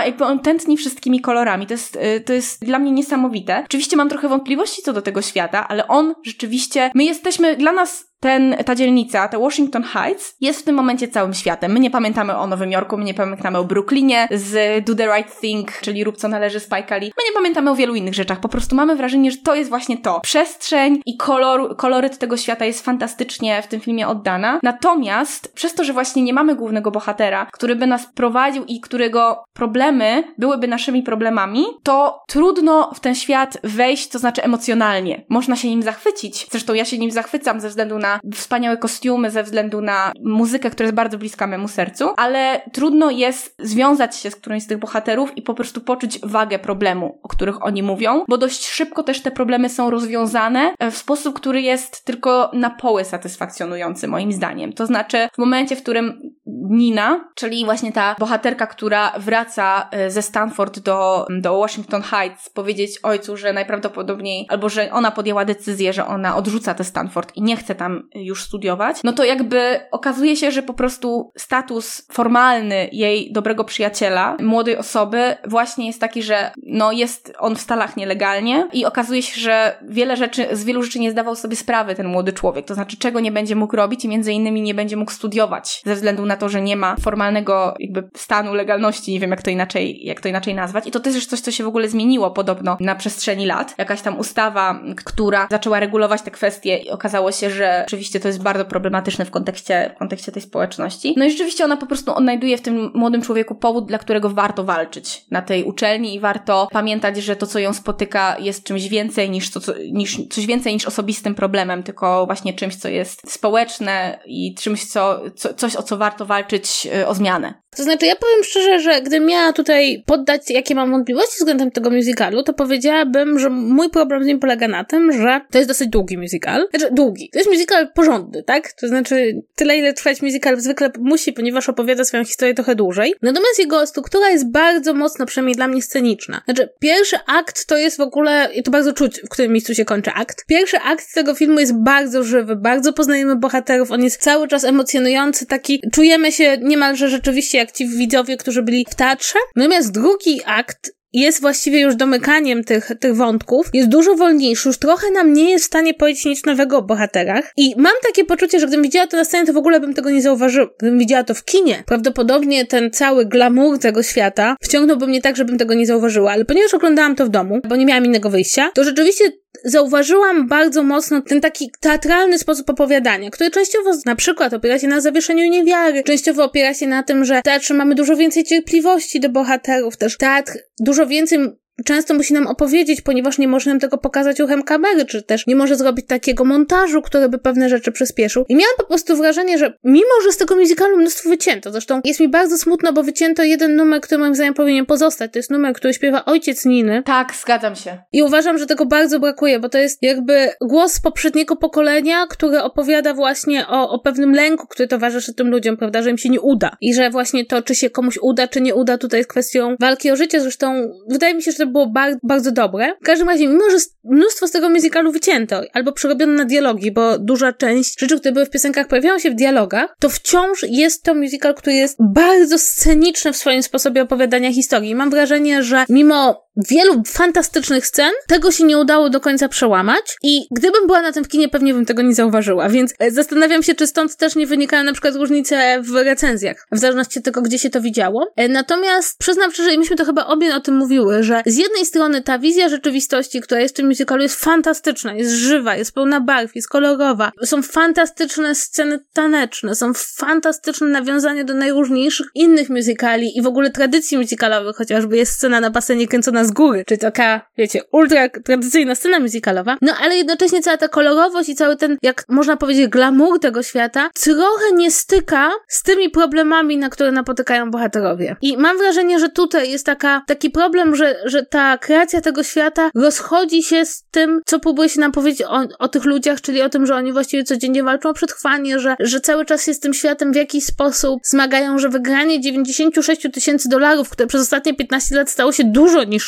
jakby on tętni wszystkimi kolorami. To jest dla mnie niesamowite. Oczywiście mam trochę wątpliwości co do tego świata, ale on rzeczywiście, dla nas ta dzielnica, ta Washington Heights jest w tym momencie całym światem. My nie pamiętamy o Nowym Jorku, my nie pamiętamy o Brooklynie z Do the Right Thing, czyli Rób co należy Spike'a Lee. My nie pamiętamy o wielu innych rzeczach. Po prostu mamy wrażenie, że to jest właśnie to. Przestrzeń i koloryt tego świata jest fantastycznie w tym filmie oddana. Natomiast przez to, że właśnie nie mamy głównego bohatera, który by nas prowadził i którego problemy byłyby naszymi problemami, to trudno w ten świat wejść, to znaczy emocjonalnie. Można się nim zachwycić. Zresztą ja się nim zachwycam ze względu na wspaniałe kostiumy, ze względu na muzykę, która jest bardzo bliska memu sercu, ale trudno jest związać się z którymś z tych bohaterów i po prostu poczuć wagę problemu, o których oni mówią, bo dość szybko też te problemy są rozwiązane w sposób, który jest tylko na poły satysfakcjonujący, moim zdaniem. To znaczy w momencie, w którym Nina, czyli właśnie ta bohaterka, która wraca ze Stanford do Washington Heights, powiedzieć ojcu, że najprawdopodobniej, albo że ona podjęła decyzję, że ona odrzuca te Stanford i nie chce tam już studiować, no to jakby okazuje się, że po prostu status formalny jej dobrego przyjaciela, młodej osoby właśnie jest taki, że no jest on w Stanach nielegalnie i okazuje się, że z wielu rzeczy nie zdawał sobie sprawy ten młody człowiek, to znaczy czego nie będzie mógł robić i między innymi nie będzie mógł studiować ze względu na to, że nie ma formalnego jakby stanu legalności, nie wiem jak to inaczej nazwać i to też jest coś, co się w ogóle zmieniło podobno na przestrzeni lat. Jakaś tam ustawa, która zaczęła regulować te kwestie i okazało się, że oczywiście to jest bardzo problematyczne w kontekście tej społeczności. No i rzeczywiście ona po prostu odnajduje w tym młodym człowieku powód, dla którego warto walczyć na tej uczelni i warto pamiętać, że to, co ją spotyka, jest czymś więcej coś więcej niż osobistym problemem, tylko właśnie czymś, co jest społeczne i czymś, coś, o co warto walczyć o zmianę. To znaczy, ja powiem szczerze, że gdybym miała tutaj poddać, jakie mam wątpliwości względem tego musicalu, to powiedziałabym, że mój problem z nim polega na tym, że to jest dosyć długi musical. Znaczy, długi. To jest musical porządny, tak? To znaczy, tyle, ile trwać musical zwykle musi, ponieważ opowiada swoją historię trochę dłużej. Natomiast jego struktura jest bardzo mocno, przynajmniej dla mnie, sceniczna. Znaczy, pierwszy akt to jest w ogóle, i to bardzo czuć, w którym miejscu się kończy akt. Pierwszy akt tego filmu jest bardzo żywy, bardzo poznajemy bohaterów, on jest cały czas emocjonujący, taki, czujemy się niemalże rzeczywiście jak ci widzowie, którzy byli w teatrze. Natomiast drugi akt jest właściwie już domykaniem tych wątków, jest dużo wolniejszy, już trochę nam nie jest w stanie powiedzieć nic nowego o bohaterach i mam takie poczucie, że gdybym widziała to na scenie, to w ogóle bym tego nie zauważyła. Gdybym widziała to w kinie, prawdopodobnie ten cały glamour tego świata wciągnąłby mnie tak, żebym tego nie zauważyła, ale ponieważ oglądałam to w domu, bo nie miałam innego wyjścia, to rzeczywiście zauważyłam bardzo mocno ten taki teatralny sposób opowiadania, który częściowo na przykład opiera się na zawieszeniu niewiary, częściowo opiera się na tym, że w teatrze mamy dużo więcej cierpliwości do bohaterów, też teatr dużo więcej często musi nam opowiedzieć, ponieważ nie może nam tego pokazać uchem kamery, czy też nie może zrobić takiego montażu, który by pewne rzeczy przyspieszył. I miałam po prostu wrażenie, że mimo, że z tego musicalu mnóstwo wycięto, zresztą jest mi bardzo smutno, bo wycięto jeden numer, który moim zdaniem powinien pozostać. To jest numer, który śpiewa ojciec Niny. Tak, zgadzam się. I uważam, że tego bardzo brakuje, bo to jest jakby głos poprzedniego pokolenia, który opowiada właśnie o pewnym lęku, który towarzyszy tym ludziom, prawda, że im się nie uda. I że właśnie to, czy się komuś uda, czy nie uda, tutaj jest kwestią walki o życie. Zresztą wydaje mi się, że to było bardzo dobre. W każdym razie, mimo że mnóstwo z tego musicalu wycięto, albo przerobiono na dialogi, bo duża część rzeczy, które były w piosenkach, pojawiają się w dialogach, to wciąż jest to musical, który jest bardzo sceniczny w swoim sposobie opowiadania historii. I mam wrażenie, że mimo wielu fantastycznych scen, tego się nie udało do końca przełamać i gdybym była na tym w kinie, pewnie bym tego nie zauważyła, więc zastanawiam się, czy stąd też nie wynikają na przykład różnice w recenzjach, w zależności od tego, gdzie się to widziało. Natomiast przyznam szczerze, i myśmy to chyba obie o tym mówiły, że z jednej strony ta wizja rzeczywistości, która jest w tym musicalu, jest fantastyczna, jest żywa, jest pełna barw, jest kolorowa, są fantastyczne sceny taneczne, są fantastyczne nawiązania do najróżniejszych innych musicali i w ogóle tradycji musicalowych, chociażby jest scena na basenie kręcona z góry, czyli taka, wiecie, ultra tradycyjna scena musicalowa, no ale jednocześnie cała ta kolorowość i cały ten, jak można powiedzieć, glamour tego świata trochę nie styka z tymi problemami, na które napotykają bohaterowie. I mam wrażenie, że tutaj jest taki problem, że ta kreacja tego świata rozchodzi się z tym, co próbuje się nam powiedzieć o tych ludziach, czyli o tym, że oni właściwie codziennie walczą o przetrwanie, że cały czas się z tym światem w jakiś sposób zmagają, że wygranie $96,000, które przez ostatnie 15 lat stało się dużo niższą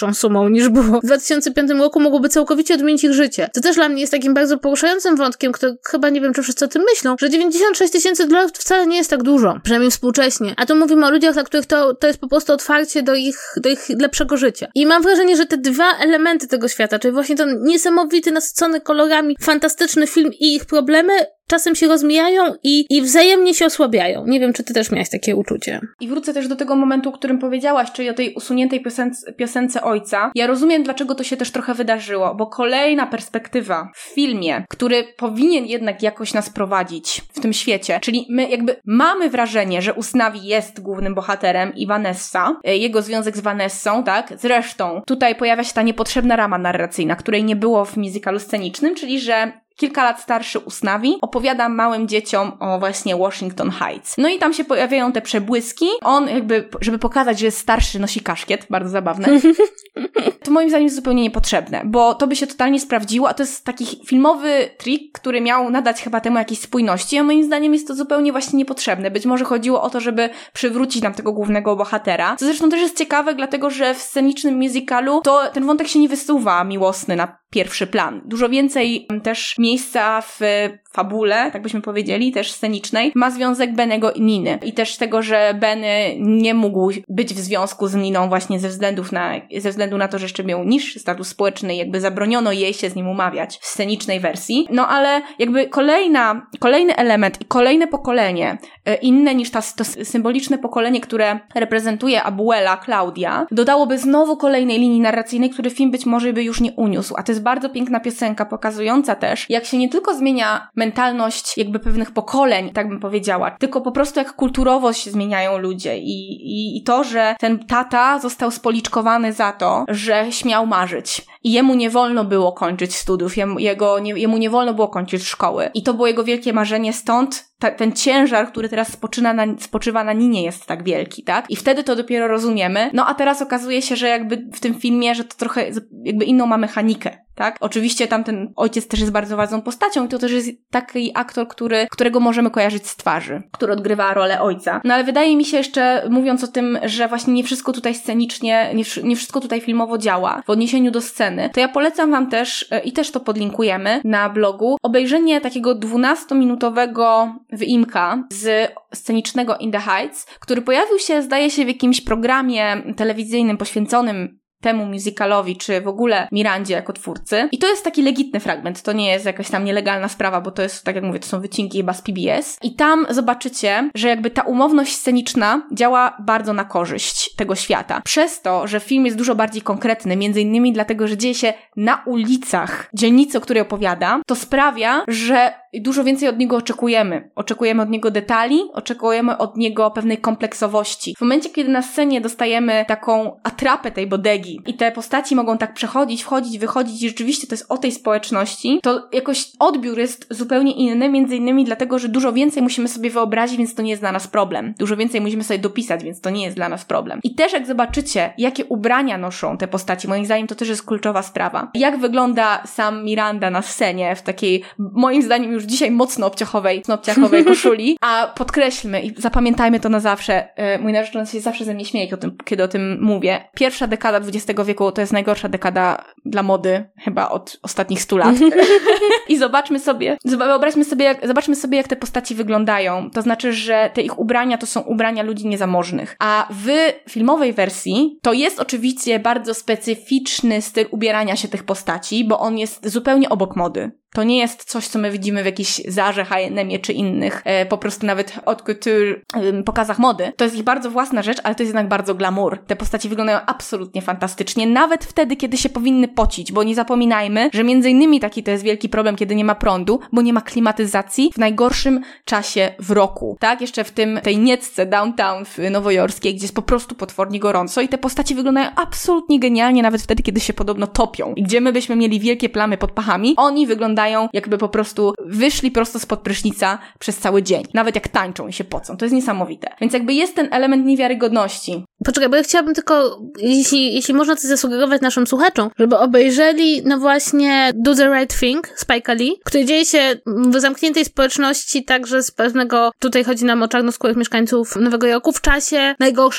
większą sumą niż było w 2005 roku, mogłoby całkowicie odmienić ich życie. To też dla mnie jest takim bardzo poruszającym wątkiem, który chyba nie wiem, czy wszyscy o tym myślą, że $96,000 wcale nie jest tak dużo, przynajmniej współcześnie. A to mówimy o ludziach, dla których to jest po prostu otwarcie do ich lepszego życia. I mam wrażenie, że te dwa elementy tego świata, czyli właśnie ten niesamowity, nasycony kolorami, fantastyczny film i ich problemy, czasem się rozmijają i wzajemnie się osłabiają. Nie wiem, czy ty też miałaś takie uczucie. I wrócę też do tego momentu, o którym powiedziałaś, czyli o tej usuniętej piosence ojca. Ja rozumiem, dlaczego to się też trochę wydarzyło, bo kolejna perspektywa w filmie, który powinien jednak jakoś nas prowadzić w tym świecie, czyli my jakby mamy wrażenie, że Usnavi jest głównym bohaterem i Vanessa, jego związek z Vanessą, tak? Zresztą tutaj pojawia się ta niepotrzebna rama narracyjna, której nie było w musicalu scenicznym, czyli że kilka lat starszy Usnavi opowiada małym dzieciom o właśnie Washington Heights. No i tam się pojawiają te przebłyski. On jakby, żeby pokazać, że jest starszy, nosi kaszkiet. Bardzo zabawne. To moim zdaniem jest zupełnie niepotrzebne, bo to by się totalnie sprawdziło, a to jest taki filmowy trik, który miał nadać chyba temu jakiejś spójności, a moim zdaniem jest to zupełnie właśnie niepotrzebne. Być może chodziło o to, żeby przywrócić nam tego głównego bohatera. Co zresztą też jest ciekawe, dlatego że w scenicznym musicalu to ten wątek się nie wysuwa miłosny na pierwszy plan. Dużo więcej też miejsca w fabule, tak byśmy powiedzieli, też scenicznej, ma związek Benego i Niny. I też tego, że Benny nie mógł być w związku z Niną właśnie ze względu na to, że jeszcze miał niższy status społeczny, jakby zabroniono jej się z nim umawiać w scenicznej wersji. No ale jakby kolejny element i kolejne pokolenie, inne niż to symboliczne pokolenie, które reprezentuje abuela Claudia, dodałoby znowu kolejnej linii narracyjnej, który film być może by już nie uniósł. A to jest bardzo piękna piosenka, pokazująca też, jak się nie tylko zmienia mentalność jakby pewnych pokoleń, tak bym powiedziała, tylko po prostu jak kulturowo się zmieniają ludzie i to, że ten tata został spoliczkowany za to, że śmiał marzyć i jemu nie wolno było kończyć studiów, jemu nie wolno było kończyć szkoły i to było jego wielkie marzenie, stąd ten ciężar, który teraz spoczywa na Ninie jest tak wielki, tak? I wtedy to dopiero rozumiemy. No a teraz okazuje się, że jakby w tym filmie, że to trochę jakby inną ma mechanikę, tak? Oczywiście tam ten ojciec też jest bardzo ważną postacią i to też jest taki aktor, którego możemy kojarzyć z twarzy, który odgrywa rolę ojca. No ale wydaje mi się jeszcze, mówiąc o tym, że właśnie nie wszystko tutaj scenicznie, nie wszystko tutaj filmowo działa w odniesieniu do sceny, to ja polecam wam też, i też to podlinkujemy na blogu, obejrzenie takiego 12-minutowego wyimka z scenicznego In the Heights, który pojawił się, zdaje się, w jakimś programie telewizyjnym poświęconym temu musicalowi, czy w ogóle Mirandzie jako twórcy. I to jest taki legitny fragment, to nie jest jakaś tam nielegalna sprawa, bo to jest, tak jak mówię, to są wycinki chyba z PBS. I tam zobaczycie, że jakby ta umowność sceniczna działa bardzo na korzyść tego świata. Przez to, że film jest dużo bardziej konkretny, między innymi dlatego, że dzieje się na ulicach dzielnicy, o której opowiada, to sprawia, że dużo więcej od niego oczekujemy. Oczekujemy od niego detali, oczekujemy od niego pewnej kompleksowości. W momencie, kiedy na scenie dostajemy taką atrapę tej bodegi i te postaci mogą tak przechodzić, wchodzić, wychodzić i rzeczywiście to jest o tej społeczności, to jakoś odbiór jest zupełnie inny, między innymi dlatego, że dużo więcej musimy sobie wyobrazić, więc to nie jest dla nas problem. Dużo więcej musimy sobie dopisać, więc to nie jest dla nas problem. I też jak zobaczycie, jakie ubrania noszą te postaci, moim zdaniem to też jest kluczowa sprawa. Jak wygląda sam Miranda na scenie w takiej, moim zdaniem już dzisiaj mocno obciachowej koszuli, a podkreślmy i zapamiętajmy to na zawsze, mój narzeczony się zawsze ze mnie śmieje, kiedy o tym mówię. Pierwsza dekada XX wieku to jest najgorsza dekada dla mody chyba od ostatnich 100 lat. I zobaczmy sobie, jak te postaci wyglądają. To znaczy, że te ich ubrania to są ubrania ludzi niezamożnych. A w filmowej wersji to jest oczywiście bardzo specyficzny styl ubierania się tych postaci, bo on jest zupełnie obok mody. To nie jest coś, co my widzimy w jakiejś Zarze, H&M-ie czy innych, po prostu nawet haute couture pokazach mody. To jest ich bardzo własna rzecz, ale to jest jednak bardzo glamour. Te postaci wyglądają absolutnie fantastycznie, nawet wtedy, kiedy się powinny pocić, bo nie zapominajmy, że między innymi taki to jest wielki problem, kiedy nie ma prądu, bo nie ma klimatyzacji w najgorszym czasie w roku. Tak? Jeszcze w tej niecce downtown nowojorskiej, gdzie jest po prostu potwornie gorąco i te postaci wyglądają absolutnie genialnie, nawet wtedy, kiedy się podobno topią. I gdzie my byśmy mieli wielkie plamy pod pachami, oni wyglądają jakby po prostu wyszli prosto spod prysznica przez cały dzień. Nawet jak tańczą i się pocą. To jest niesamowite. Więc jakby jest ten element niewiarygodności Poczekaj, bo ja chciałabym tylko, jeśli można coś zasugerować naszym słuchaczom, żeby obejrzeli, no właśnie, Do the Right Thing Spike'a Lee, który dzieje się w zamkniętej społeczności, także z pewnego, tutaj chodzi nam o czarnoskórych mieszkańców Nowego Jorku, w czasie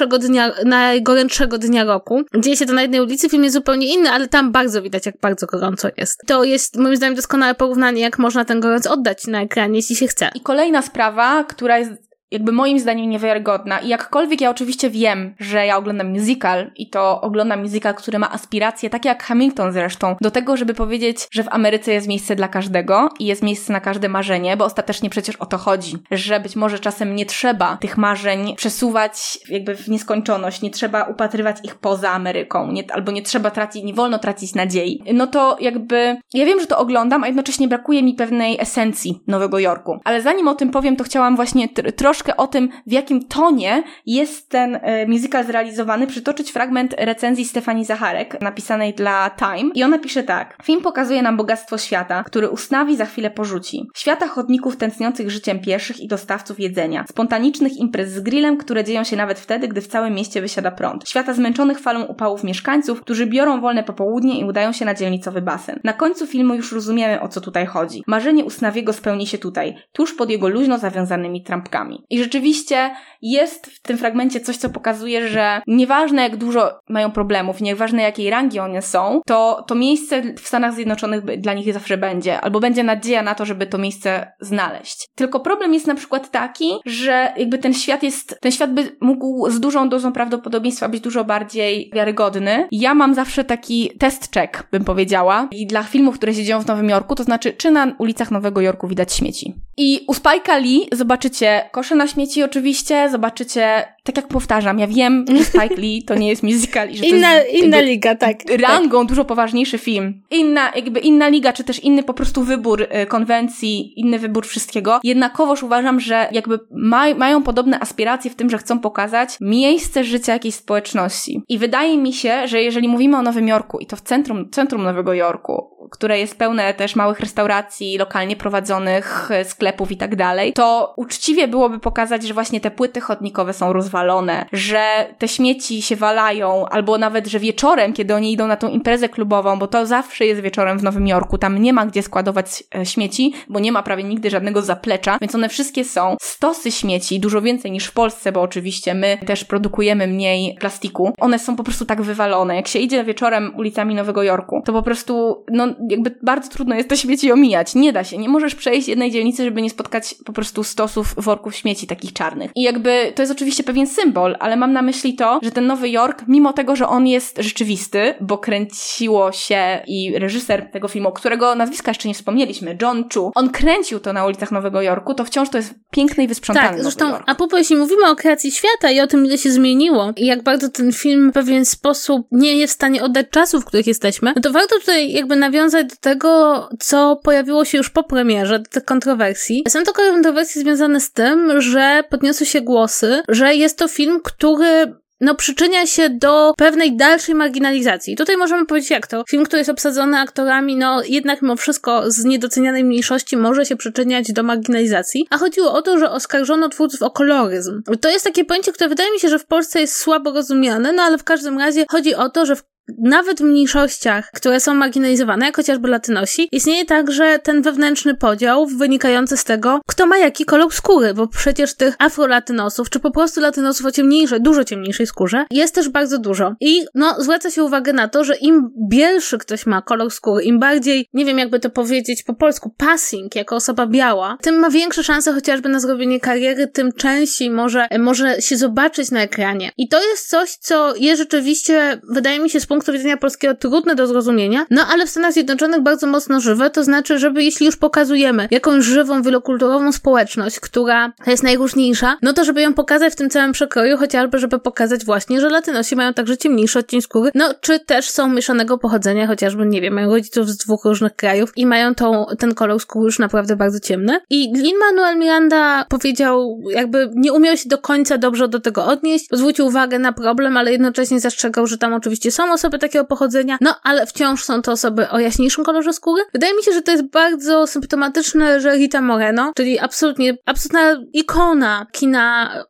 najgorętszego dnia roku. Dzieje się to na jednej ulicy, film jest zupełnie inny, ale tam bardzo widać, jak bardzo gorąco jest. To jest, moim zdaniem, doskonałe porównanie, jak można ten gorąc oddać na ekranie, jeśli się chce. I kolejna sprawa, która jest jakby moim zdaniem niewiarygodna. I jakkolwiek ja oczywiście wiem, że ja oglądam musical i to oglądam musical, który ma aspiracje, takie jak Hamilton zresztą, do tego, żeby powiedzieć, że w Ameryce jest miejsce dla każdego i jest miejsce na każde marzenie, bo ostatecznie przecież o to chodzi, że być może czasem nie trzeba tych marzeń przesuwać jakby w nieskończoność, nie trzeba upatrywać ich poza Ameryką, albo nie wolno tracić nadziei. No to jakby, ja wiem, że to oglądam, a jednocześnie brakuje mi pewnej esencji Nowego Jorku. Ale zanim o tym powiem, to chciałam właśnie troszkę o tym, w jakim tonie jest ten musical zrealizowany, przytoczyć fragment recenzji Stefanii Zacharek, napisanej dla Time. I ona pisze tak. Film pokazuje nam bogactwo świata, który usnawi, za chwilę porzuci. Świata chodników tętniących życiem pieszych i dostawców jedzenia. Spontanicznych imprez z grillem, które dzieją się nawet wtedy, gdy w całym mieście wysiada prąd. Świata zmęczonych falą upałów mieszkańców, którzy biorą wolne popołudnie i udają się na dzielnicowy basen. Na końcu filmu już rozumiemy, o co tutaj chodzi. Marzenie Usnawiego spełni się tutaj, tuż pod jego luźno zawiązanymi trampkami. I rzeczywiście jest w tym fragmencie coś, co pokazuje, że nieważne jak dużo mają problemów, nieważne jakiej rangi one są, to miejsce w Stanach Zjednoczonych dla nich zawsze będzie, albo będzie nadzieja na to, żeby to miejsce znaleźć. Tylko problem jest na przykład taki, że jakby ten świat by mógł z dużą dozą prawdopodobieństwa być dużo bardziej wiarygodny. Ja mam zawsze taki test check, bym powiedziała, i dla filmów, które się dzieją w Nowym Jorku, to znaczy, czy na ulicach Nowego Jorku widać śmieci. I u Spike'a Lee zobaczycie kosze na śmieci oczywiście, zobaczycie, tak jak powtarzam, ja wiem, że Spike Lee to nie jest musical i że to jest inna liga, tak. Rangą dużo poważniejszy film. Inna liga, czy też inny po prostu wybór konwencji, inny wybór wszystkiego. Jednakowoż uważam, że jakby mają podobne aspiracje w tym, że chcą pokazać miejsce życia jakiejś społeczności. I wydaje mi się, że jeżeli mówimy o Nowym Jorku i to w centrum Nowego Jorku, które jest pełne też małych restauracji, lokalnie prowadzonych sklepów i tak dalej, to uczciwie byłoby pokazać, że właśnie te płyty chodnikowe są rozwalone, że te śmieci się walają, albo nawet, że wieczorem, kiedy oni idą na tą imprezę klubową, bo to zawsze jest wieczorem w Nowym Jorku, tam nie ma gdzie składować śmieci, bo nie ma prawie nigdy żadnego zaplecza, więc one wszystkie są stosy śmieci, dużo więcej niż w Polsce, bo oczywiście my też produkujemy mniej plastiku. One są po prostu tak wywalone. Jak się idzie wieczorem ulicami Nowego Jorku, to po prostu, jakby bardzo trudno jest te śmieci omijać. Nie da się. Nie możesz przejść jednej dzielnicy, żeby nie spotkać po prostu stosów worków śmieci takich czarnych. I jakby to jest oczywiście pewien symbol, ale mam na myśli to, że ten Nowy Jork, mimo tego, że on jest rzeczywisty, bo kręciło się i reżyser tego filmu, którego nazwiska jeszcze nie wspomnieliśmy, John Chu, on kręcił to na ulicach Nowego Jorku, to wciąż to jest piękny i wysprzątany Nowy Jork. Tak, zresztą a propos, jeśli mówimy o kreacji świata i o tym, ile się zmieniło i jak bardzo ten film w pewien sposób nie jest w stanie oddać czasów, w których jesteśmy, no to warto tutaj jakby nawiązać do tego, co pojawiło się już po premierze, do tych kontrowersji. Są to kontrowersje związane z tym, że podniosły się głosy, że jest to film, który przyczynia się do pewnej dalszej marginalizacji. I tutaj możemy powiedzieć jak to. Film, który jest obsadzony aktorami, jednak mimo wszystko z niedocenianej mniejszości może się przyczyniać do marginalizacji. A chodziło o to, że oskarżono twórców o koloryzm. To jest takie pojęcie, które wydaje mi się, że w Polsce jest słabo rozumiane, ale w każdym razie chodzi o to, że nawet w mniejszościach, które są marginalizowane, jak chociażby Latynosi, istnieje także ten wewnętrzny podział wynikający z tego, kto ma jaki kolor skóry, bo przecież tych afrolatynosów, czy po prostu latynosów o dużo ciemniejszej skórze, jest też bardzo dużo. I zwraca się uwagę na to, że im bielszy ktoś ma kolor skóry, im bardziej, nie wiem jakby to powiedzieć po polsku, passing, jako osoba biała, tym ma większe szanse chociażby na zrobienie kariery, tym częściej może się zobaczyć na ekranie. I to jest coś, co jest rzeczywiście, wydaje mi się, z punktu widzenia polskiego trudne do zrozumienia, ale w Stanach Zjednoczonych bardzo mocno żywe, to znaczy, żeby jeśli już pokazujemy jakąś żywą, wielokulturową społeczność, która jest najróżniejsza, to żeby ją pokazać w tym całym przekroju, chociażby żeby pokazać właśnie, że Latynosi mają także ciemniejszy odcień skóry, czy też są mieszanego pochodzenia, chociażby, nie wiem, mają rodziców z 2 różnych krajów i mają ten kolor skóry już naprawdę bardzo ciemny. I Lin-Manuel Miranda powiedział, jakby nie umiał się do końca dobrze do tego odnieść, zwrócił uwagę na problem, ale jednocześnie zastrzegał, że tam oczywiście są osoby takiego pochodzenia, ale wciąż są to osoby o jaśniejszym kolorze skóry. Wydaje mi się, że to jest bardzo symptomatyczne, że Rita Moreno, czyli absolutna ikona kina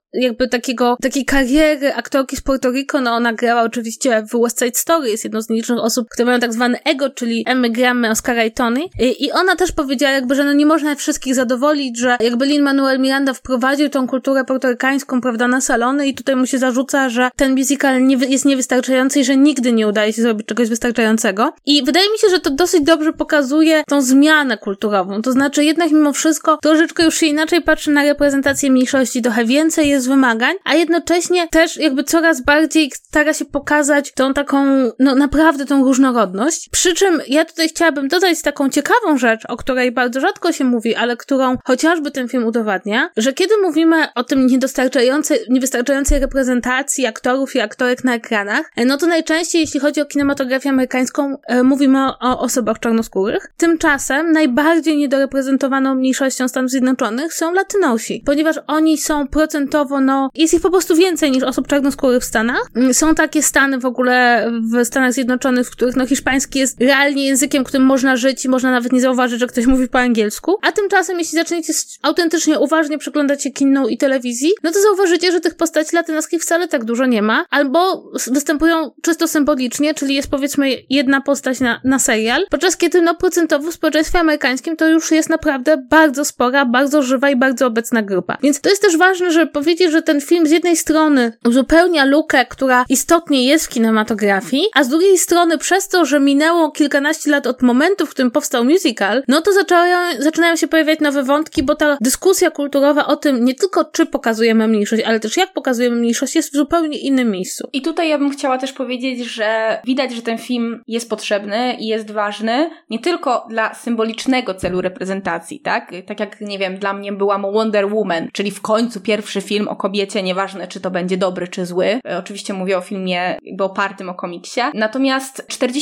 jakby takiej kariery aktorki z Puerto Rico, no ona grała oczywiście w West Side Story, jest jedną z nielicznych osób, które mają tak zwany ego, czyli Emmy, Grammy, Oscara i Tony. I ona też powiedziała jakby, że no nie można wszystkich zadowolić, że jakby Lin-Manuel Miranda wprowadził tą kulturę puertorykańską, prawda, na salony i tutaj mu się zarzuca, że ten musical jest niewystarczający i że nigdy nie udaje się zrobić czegoś wystarczającego. I wydaje mi się, że to dosyć dobrze pokazuje tą zmianę kulturową. To znaczy jednak mimo wszystko troszeczkę już się inaczej patrzy na reprezentację mniejszości, trochę więcej jest wymagań, a jednocześnie też jakby coraz bardziej stara się pokazać tą taką, no naprawdę tą różnorodność. Przy czym ja tutaj chciałabym dodać taką ciekawą rzecz, o której bardzo rzadko się mówi, ale którą chociażby ten film udowadnia, że kiedy mówimy o tym niewystarczającej reprezentacji aktorów i aktorek na ekranach, no to najczęściej, jeśli chodzi o kinematografię amerykańską, mówimy o osobach czarnoskórych. Tymczasem najbardziej niedoreprezentowaną mniejszością Stanów Zjednoczonych są Latynosi, ponieważ oni są procentowo, no, jest ich po prostu więcej niż osób czarnoskórych w Stanach. Są takie stany w ogóle w Stanach Zjednoczonych, w których no hiszpański jest realnie językiem, którym można żyć i można nawet nie zauważyć, że ktoś mówi po angielsku. A tymczasem, jeśli zaczniecie autentycznie uważnie przyglądać się kiną i telewizji, no to zauważycie, że tych postaci latynoskich wcale tak dużo nie ma, albo występują czysto symbolicznie, czyli jest powiedzmy jedna postać na serial, podczas kiedy no procentowo w społeczeństwie amerykańskim to już jest naprawdę bardzo spora, bardzo żywa i bardzo obecna grupa. Więc to jest też ważne, żeby powiedzieć, że ten film z jednej strony uzupełnia lukę, która istotnie jest w kinematografii, a z drugiej strony przez to, że minęło kilkanaście lat od momentu, w którym powstał musical, no to zaczynają się pojawiać nowe wątki, bo ta dyskusja kulturowa o tym nie tylko czy pokazujemy mniejszość, ale też jak pokazujemy mniejszość jest w zupełnie innym miejscu. I tutaj ja bym chciała też powiedzieć, że widać, że ten film jest potrzebny i jest ważny nie tylko dla symbolicznego celu reprezentacji, tak? Tak jak, nie wiem, dla mnie była Wonder Woman, czyli w końcu pierwszy film o kobiecie, nieważne czy to będzie dobry czy zły. Oczywiście mówię o filmie jakby opartym o komiksie. Natomiast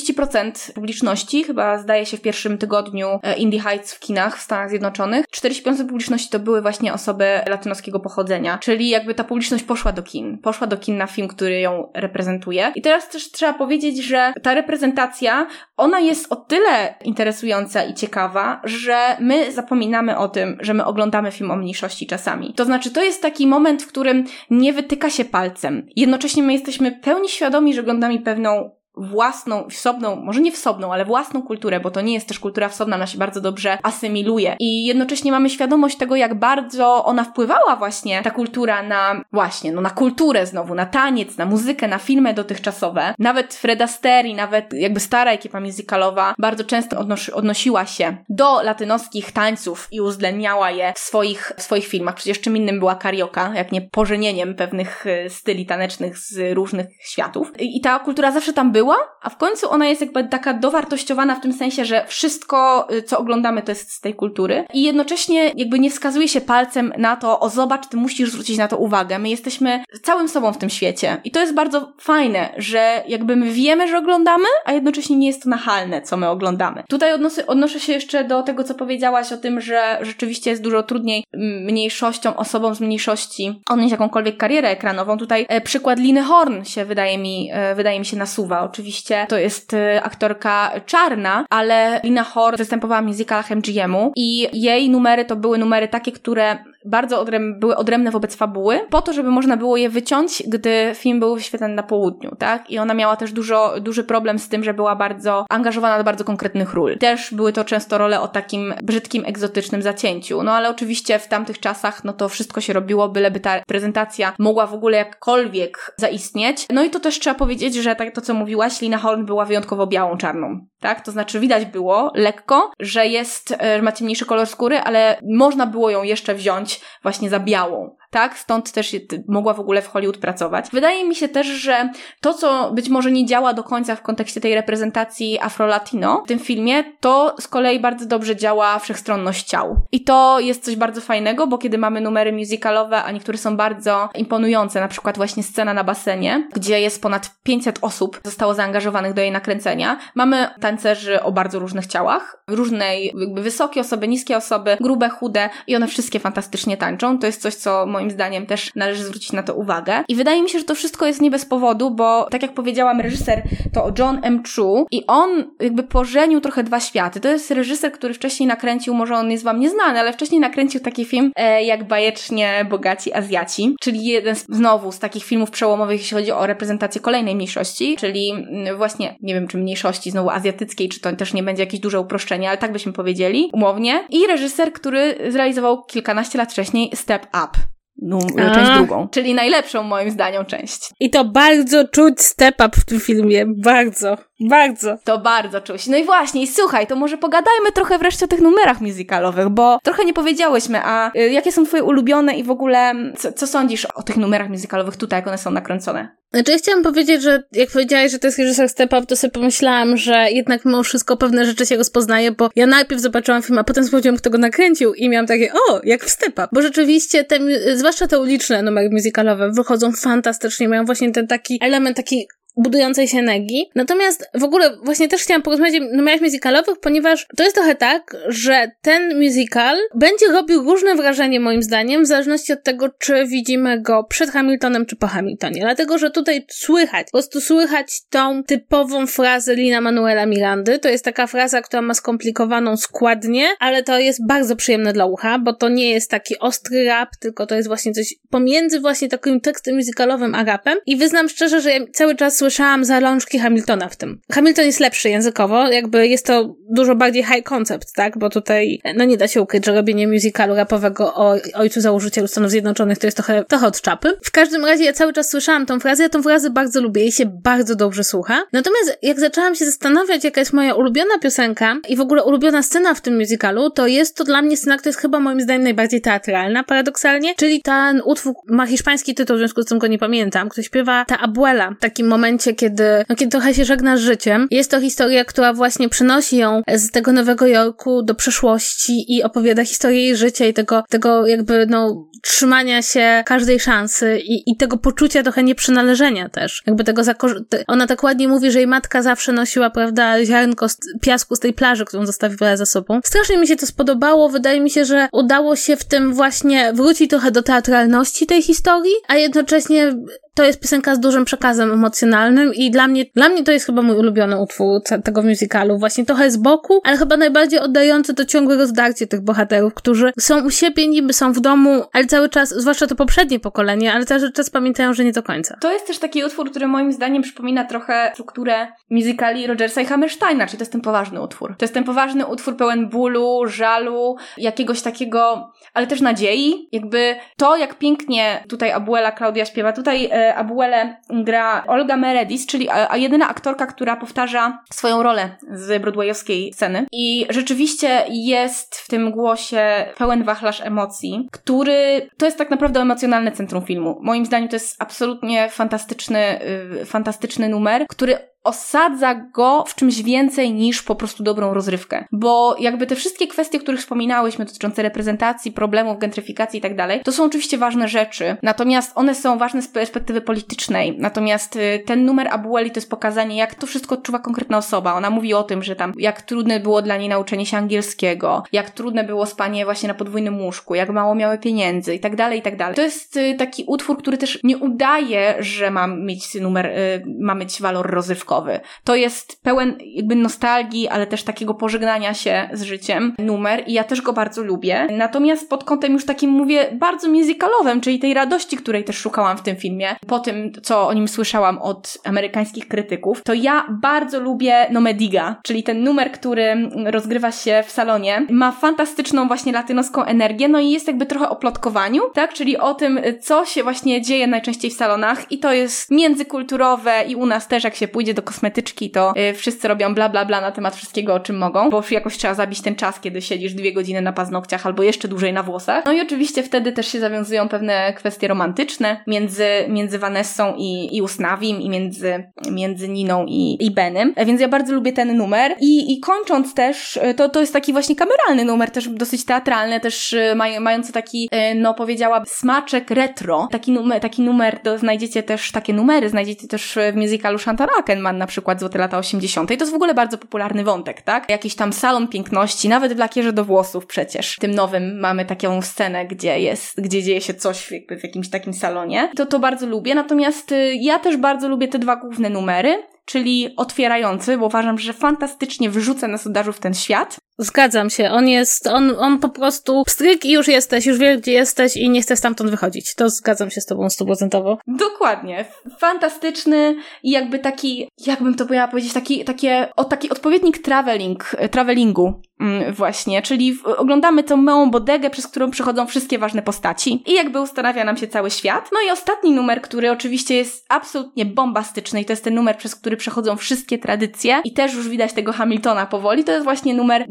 40% publiczności, chyba zdaje się w pierwszym tygodniu Indie Heights w kinach w Stanach Zjednoczonych, 40% publiczności to były właśnie osoby latynoskiego pochodzenia, czyli jakby ta publiczność poszła do kin na film, który ją reprezentuje. I teraz też trzeba powiedzieć, że ta reprezentacja, ona jest o tyle interesująca i ciekawa, że my zapominamy o tym, że my oglądamy film o mniejszości czasami. To znaczy, to jest taki moment, w którym nie wytyka się palcem. Jednocześnie my jesteśmy pełni świadomi, że oglądamy pewną własną, wsobną, może nie wsobną, ale własną kulturę, bo to nie jest też kultura wsobna, ona się bardzo dobrze asymiluje. I jednocześnie mamy świadomość tego, jak bardzo ona wpływała właśnie, ta kultura na właśnie, no na kulturę znowu, na taniec, na muzykę, na filmy dotychczasowe. Nawet Fred Astaire, nawet jakby stara ekipa musicalowa bardzo często odnosiła się do latynoskich tańców i uwzględniała je w swoich filmach. Przecież czym innym była karioka, jak nie pożenieniem pewnych styli tanecznych z różnych światów. I ta kultura zawsze tam była, a w końcu ona jest jakby taka dowartościowana w tym sensie, że wszystko, co oglądamy, to jest z tej kultury i jednocześnie jakby nie wskazuje się palcem na to, o zobacz, ty musisz zwrócić na to uwagę. My jesteśmy całym sobą w tym świecie i to jest bardzo fajne, że jakby my wiemy, że oglądamy, a jednocześnie nie jest to nachalne, co my oglądamy. Tutaj odnoszę się jeszcze do tego, co powiedziałaś o tym, że rzeczywiście jest dużo trudniej mniejszościom, osobom z mniejszości odnieść jakąkolwiek karierę ekranową. Tutaj przykład Liny Horn się wydaje mi się nasuwa. Oczywiście to jest aktorka czarna, ale Lina Horn występowała w musicalach MGM-u i jej numery to były numery takie, które bardzo były odrębne wobec fabuły, po to, żeby można było je wyciąć, gdy film był wyświetlany na południu, tak? I ona miała też duży problem z tym, że była bardzo angażowana do bardzo konkretnych ról. Też były to często role o takim brzydkim, egzotycznym zacięciu. No ale oczywiście w tamtych czasach, no to wszystko się robiło, byleby ta prezentacja mogła w ogóle jakkolwiek zaistnieć. No i to też trzeba powiedzieć, że tak to, co mówiłaś, Lina Horn była wyjątkowo białą czarną, tak? To znaczy widać było lekko, że ma ciemniejszy kolor skóry, ale można było ją jeszcze wziąć właśnie za białą, tak? Stąd też mogła w ogóle w Hollywood pracować. Wydaje mi się też, że to, co być może nie działa do końca w kontekście tej reprezentacji afro-latino w tym filmie, to z kolei bardzo dobrze działa wszechstronność ciał. I to jest coś bardzo fajnego, bo kiedy mamy numery musicalowe, a niektóre są bardzo imponujące, na przykład właśnie scena na basenie, gdzie jest ponad 500 osób zostało zaangażowanych do jej nakręcenia. Mamy tancerzy o bardzo różnych ciałach, różnej jakby wysokie osoby, niskie osoby, grube, chude i one wszystkie fantastycznie tańczą. To jest coś, co moim moim zdaniem też należy zwrócić na to uwagę. I wydaje mi się, że to wszystko jest nie bez powodu, bo tak jak powiedziałam, reżyser to John M. Chu i on jakby pożenił trochę dwa światy. To jest reżyser, który wcześniej nakręcił, może on jest wam nieznany, ale wcześniej nakręcił taki film jak Bajecznie bogaci Azjaci, czyli jeden znowu z takich filmów przełomowych, jeśli chodzi o reprezentację kolejnej mniejszości, czyli właśnie, nie wiem czy mniejszości znowu azjatyckiej, czy to też nie będzie jakieś duże uproszczenie, ale tak byśmy powiedzieli, umownie. I reżyser, który zrealizował kilkanaście lat wcześniej Step Up. Część drugą, czyli najlepszą moim zdaniem część. I to bardzo czuć step up w tym filmie, bardzo. To bardzo czuć. No i właśnie, i słuchaj, to może pogadajmy trochę wreszcie o tych numerach musicalowych, bo trochę nie powiedziałyśmy, a jakie są twoje ulubione i w ogóle co sądzisz o tych numerach musicalowych tutaj, jak one są nakręcone? Znaczy ja chciałam powiedzieć, że jak powiedziałaś, że to jest reżyser Step Up, to sobie pomyślałam, że jednak mimo wszystko pewne rzeczy się rozpoznaje, bo ja najpierw zobaczyłam film, a potem sprawdziłam, kto go nakręcił i miałam takie, jak w Step Up. Bo rzeczywiście zwłaszcza te uliczne numery musicalowe wychodzą fantastycznie, mają właśnie ten taki element taki budującej się energii. Natomiast w ogóle właśnie też chciałam porozmawiać o numerach musicalowych, ponieważ to jest trochę tak, że ten musical będzie robił różne wrażenie moim zdaniem, w zależności od tego, czy widzimy go przed Hamiltonem, czy po Hamiltonie. Dlatego, że tutaj po prostu słychać tą typową frazę Lin-Manuela Mirandy. To jest taka fraza, która ma skomplikowaną składnię, ale to jest bardzo przyjemne dla ucha, bo to nie jest taki ostry rap, tylko to jest właśnie coś pomiędzy właśnie takim tekstem musicalowym a rapem. I wyznam szczerze, że ja cały czas słyszałam zalążki Hamiltona w tym. Hamilton jest lepszy językowo, jakby jest to dużo bardziej high concept, tak? Bo tutaj, nie da się ukryć, że robienie musicalu rapowego o ojcu założycielu Stanów Zjednoczonych to jest trochę od czapy. W każdym razie ja cały czas słyszałam tą frazę, ja tą frazę bardzo lubię, jej się bardzo dobrze słucha. Natomiast jak zaczęłam się zastanawiać, jaka jest moja ulubiona piosenka i w ogóle ulubiona scena w tym musicalu, to jest to dla mnie scena, która jest chyba moim zdaniem najbardziej teatralna, paradoksalnie, czyli ten utwór ma hiszpański tytuł, w związku z tym go nie pamiętam, który śpiewa ta Abuela w takim momencie, kiedy trochę się żegna z życiem. Jest to historia, która właśnie przenosi ją z tego Nowego Jorku do przeszłości i opowiada historię jej życia i tego jakby trzymania się każdej szansy i tego poczucia trochę nieprzynależenia też. Jakby ona tak ładnie mówi, że jej matka zawsze nosiła, prawda, ziarnko piasku z tej plaży, którą zostawiła za sobą. Strasznie mi się to spodobało. Wydaje mi się, że udało się w tym właśnie wrócić trochę do teatralności tej historii, a jednocześnie to jest piosenka z dużym przekazem emocjonalnym i dla mnie to jest chyba mój ulubiony utwór tego musicalu. Właśnie trochę z boku, ale chyba najbardziej oddający to ciągłe rozdarcie tych bohaterów, którzy są u siebie, niby są w domu, ale cały czas, zwłaszcza to poprzednie pokolenie, ale cały czas pamiętają, że nie do końca. To jest też taki utwór, który moim zdaniem przypomina trochę strukturę musicali Rodgersa i Hammersteina, czyli to jest ten poważny utwór. To jest ten poważny utwór pełen bólu, żalu, jakiegoś takiego, ale też nadziei. Jakby to, jak pięknie tutaj Abuela Klaudia śpiewa, tutaj Abuelę gra Olga Meredith, czyli jedyna aktorka, która powtarza swoją rolę z broadwayowskiej sceny. I rzeczywiście jest w tym głosie pełen wachlarz emocji, to jest tak naprawdę emocjonalne centrum filmu. Moim zdaniem to jest absolutnie fantastyczny numer, który osadza go w czymś więcej niż po prostu dobrą rozrywkę. Bo jakby te wszystkie kwestie, o których wspominałyśmy, dotyczące reprezentacji, problemów, gentryfikacji i tak dalej, to są oczywiście ważne rzeczy, natomiast one są ważne z perspektywy politycznej. Natomiast ten numer Abueli to jest pokazanie, jak to wszystko odczuwa konkretna osoba. Ona mówi o tym, że tam jak trudne było dla niej nauczenie się angielskiego, jak trudne było spanie właśnie na podwójnym łóżku, jak mało miały pieniędzy i tak dalej, i tak dalej. To jest taki utwór, który też nie udaje, że ma mieć walor rozrywkowy. To jest pełen jakby nostalgii, ale też takiego pożegnania się z życiem numer i ja też go bardzo lubię. Natomiast pod kątem już takim, mówię, bardzo musicalowym, czyli tej radości, której też szukałam w tym filmie, po tym, co o nim słyszałam od amerykańskich krytyków, to ja bardzo lubię Nomediga, czyli ten numer, który rozgrywa się w salonie. Ma fantastyczną właśnie latynoską energię, no i jest jakby trochę o plotkowaniu, tak? Czyli o tym, co się właśnie dzieje najczęściej w salonach i to jest międzykulturowe i u nas też, jak się pójdzie do kosmetyczki, to wszyscy robią bla bla bla na temat wszystkiego, o czym mogą, bo jakoś trzeba zabić ten czas, kiedy siedzisz 2 godziny na paznokciach albo jeszcze dłużej na włosach. No i oczywiście wtedy też się zawiązują pewne kwestie romantyczne między Vanessą i Usnavim i między Niną i Benem. Więc ja bardzo lubię ten numer i kończąc też, to jest taki właśnie kameralny numer, też dosyć teatralny, też mający taki, powiedziałabym, smaczek retro. Taki numer, znajdziecie też w musicalu Chantal Akerman, Bergman, na przykład Złote lata 80. I to jest w ogóle bardzo popularny wątek, tak? Jakiś tam salon piękności, nawet w lakierze do włosów przecież. W tym nowym mamy taką scenę, gdzie dzieje się coś jakby w jakimś takim salonie. To bardzo lubię, natomiast ja też bardzo lubię te dwa główne numery, czyli Otwierający, bo uważam, że fantastycznie wyrzuca nas od w ten świat. Zgadzam się, on po prostu pstryk i już jesteś, już wiesz gdzie jesteś i nie chcesz stamtąd wychodzić. To zgadzam się z tobą 100%. Dokładnie. Fantastyczny i jakby taki, jakbym to miała powiedzieć, taki odpowiednik travelingu właśnie, czyli oglądamy tą małą bodegę, przez którą przechodzą wszystkie ważne postaci i jakby ustanawia nam się cały świat. No i ostatni numer, który oczywiście jest absolutnie bombastyczny i to jest ten numer, przez który przechodzą wszystkie tradycje i też już widać tego Hamiltona powoli, to jest właśnie numer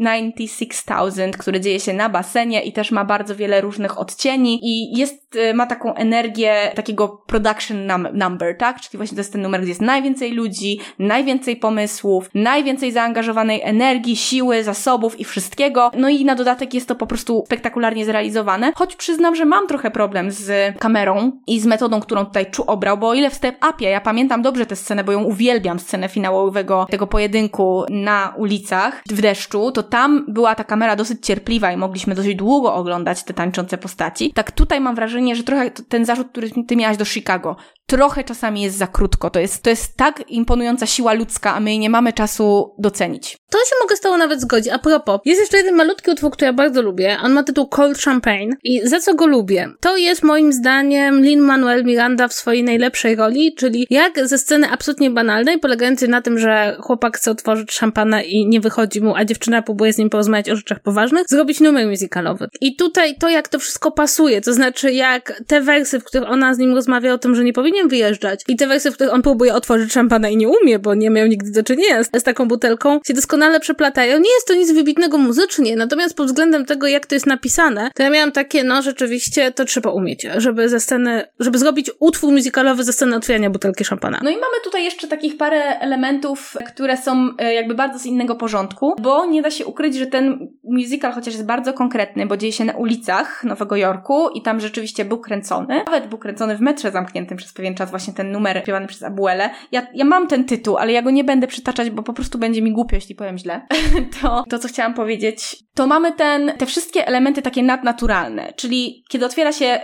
96,000, który dzieje się na basenie i też ma bardzo wiele różnych odcieni i ma taką energię takiego production number, tak? Czyli właśnie to jest ten numer, gdzie jest najwięcej ludzi, najwięcej pomysłów, najwięcej zaangażowanej energii, siły, zasobów i wszystkiego. No i na dodatek jest to po prostu spektakularnie zrealizowane, choć przyznam, że mam trochę problem z kamerą i z metodą, którą tutaj Chu obrał, bo o ile w Step Upie ja pamiętam dobrze tę scenę, bo ją uwielbiam, scenę finałowego tego pojedynku na ulicach w deszczu, to tam była ta kamera dosyć cierpliwa i mogliśmy dosyć długo oglądać te tańczące postaci. Tak tutaj mam wrażenie, że trochę ten zarzut, który ty miałaś do Chicago, trochę czasami jest za krótko. To jest tak imponująca siła ludzka, a my jej nie mamy czasu docenić. To się mogę z tobą nawet zgodzić. A propos, jest jeszcze jeden malutki utwór, który ja bardzo lubię. On ma tytuł Cold Champagne i za co go lubię? To jest moim zdaniem Lin-Manuel Miranda w swojej najlepszej roli, czyli jak ze sceny absolutnie banalnej, polegającej na tym, że chłopak chce otworzyć szampana i nie wychodzi mu, a dziewczyna próbuje z nim porozmawiać o rzeczach poważnych, zrobić numer musicalowy. I tutaj to, jak to wszystko pasuje, to znaczy jak te wersy, w których ona z nim rozmawia o tym, że nie powinien wyjeżdżać i te wersy, w których on próbuje otworzyć szampana i nie umie, bo nie miał nigdy do czynienia z taką butelką, się doskonale przeplatają. Nie jest to nic wybitnego muzycznie, natomiast pod względem tego, jak to jest napisane, to ja miałam takie, no rzeczywiście to trzeba umieć, żeby zrobić utwór musicalowy ze sceny otwierania butelki szampana. No i mamy tutaj jeszcze takich parę elementów, które są jakby bardzo z innego porządku, bo nie da się ukryć, że ten musical chociaż jest bardzo konkretny, bo dzieje się na ulicach Nowego Jorku i tam rzeczywiście był kręcony. Nawet był kręcony w metrze zamkniętym przez pewien czas, właśnie ten numer śpiewany przez Abuelę. Ja mam ten tytuł, ale ja go nie będę przytaczać, bo po prostu będzie mi głupio, jeśli powiem źle. To co chciałam powiedzieć, to mamy te wszystkie elementy takie nadnaturalne, czyli kiedy otwiera się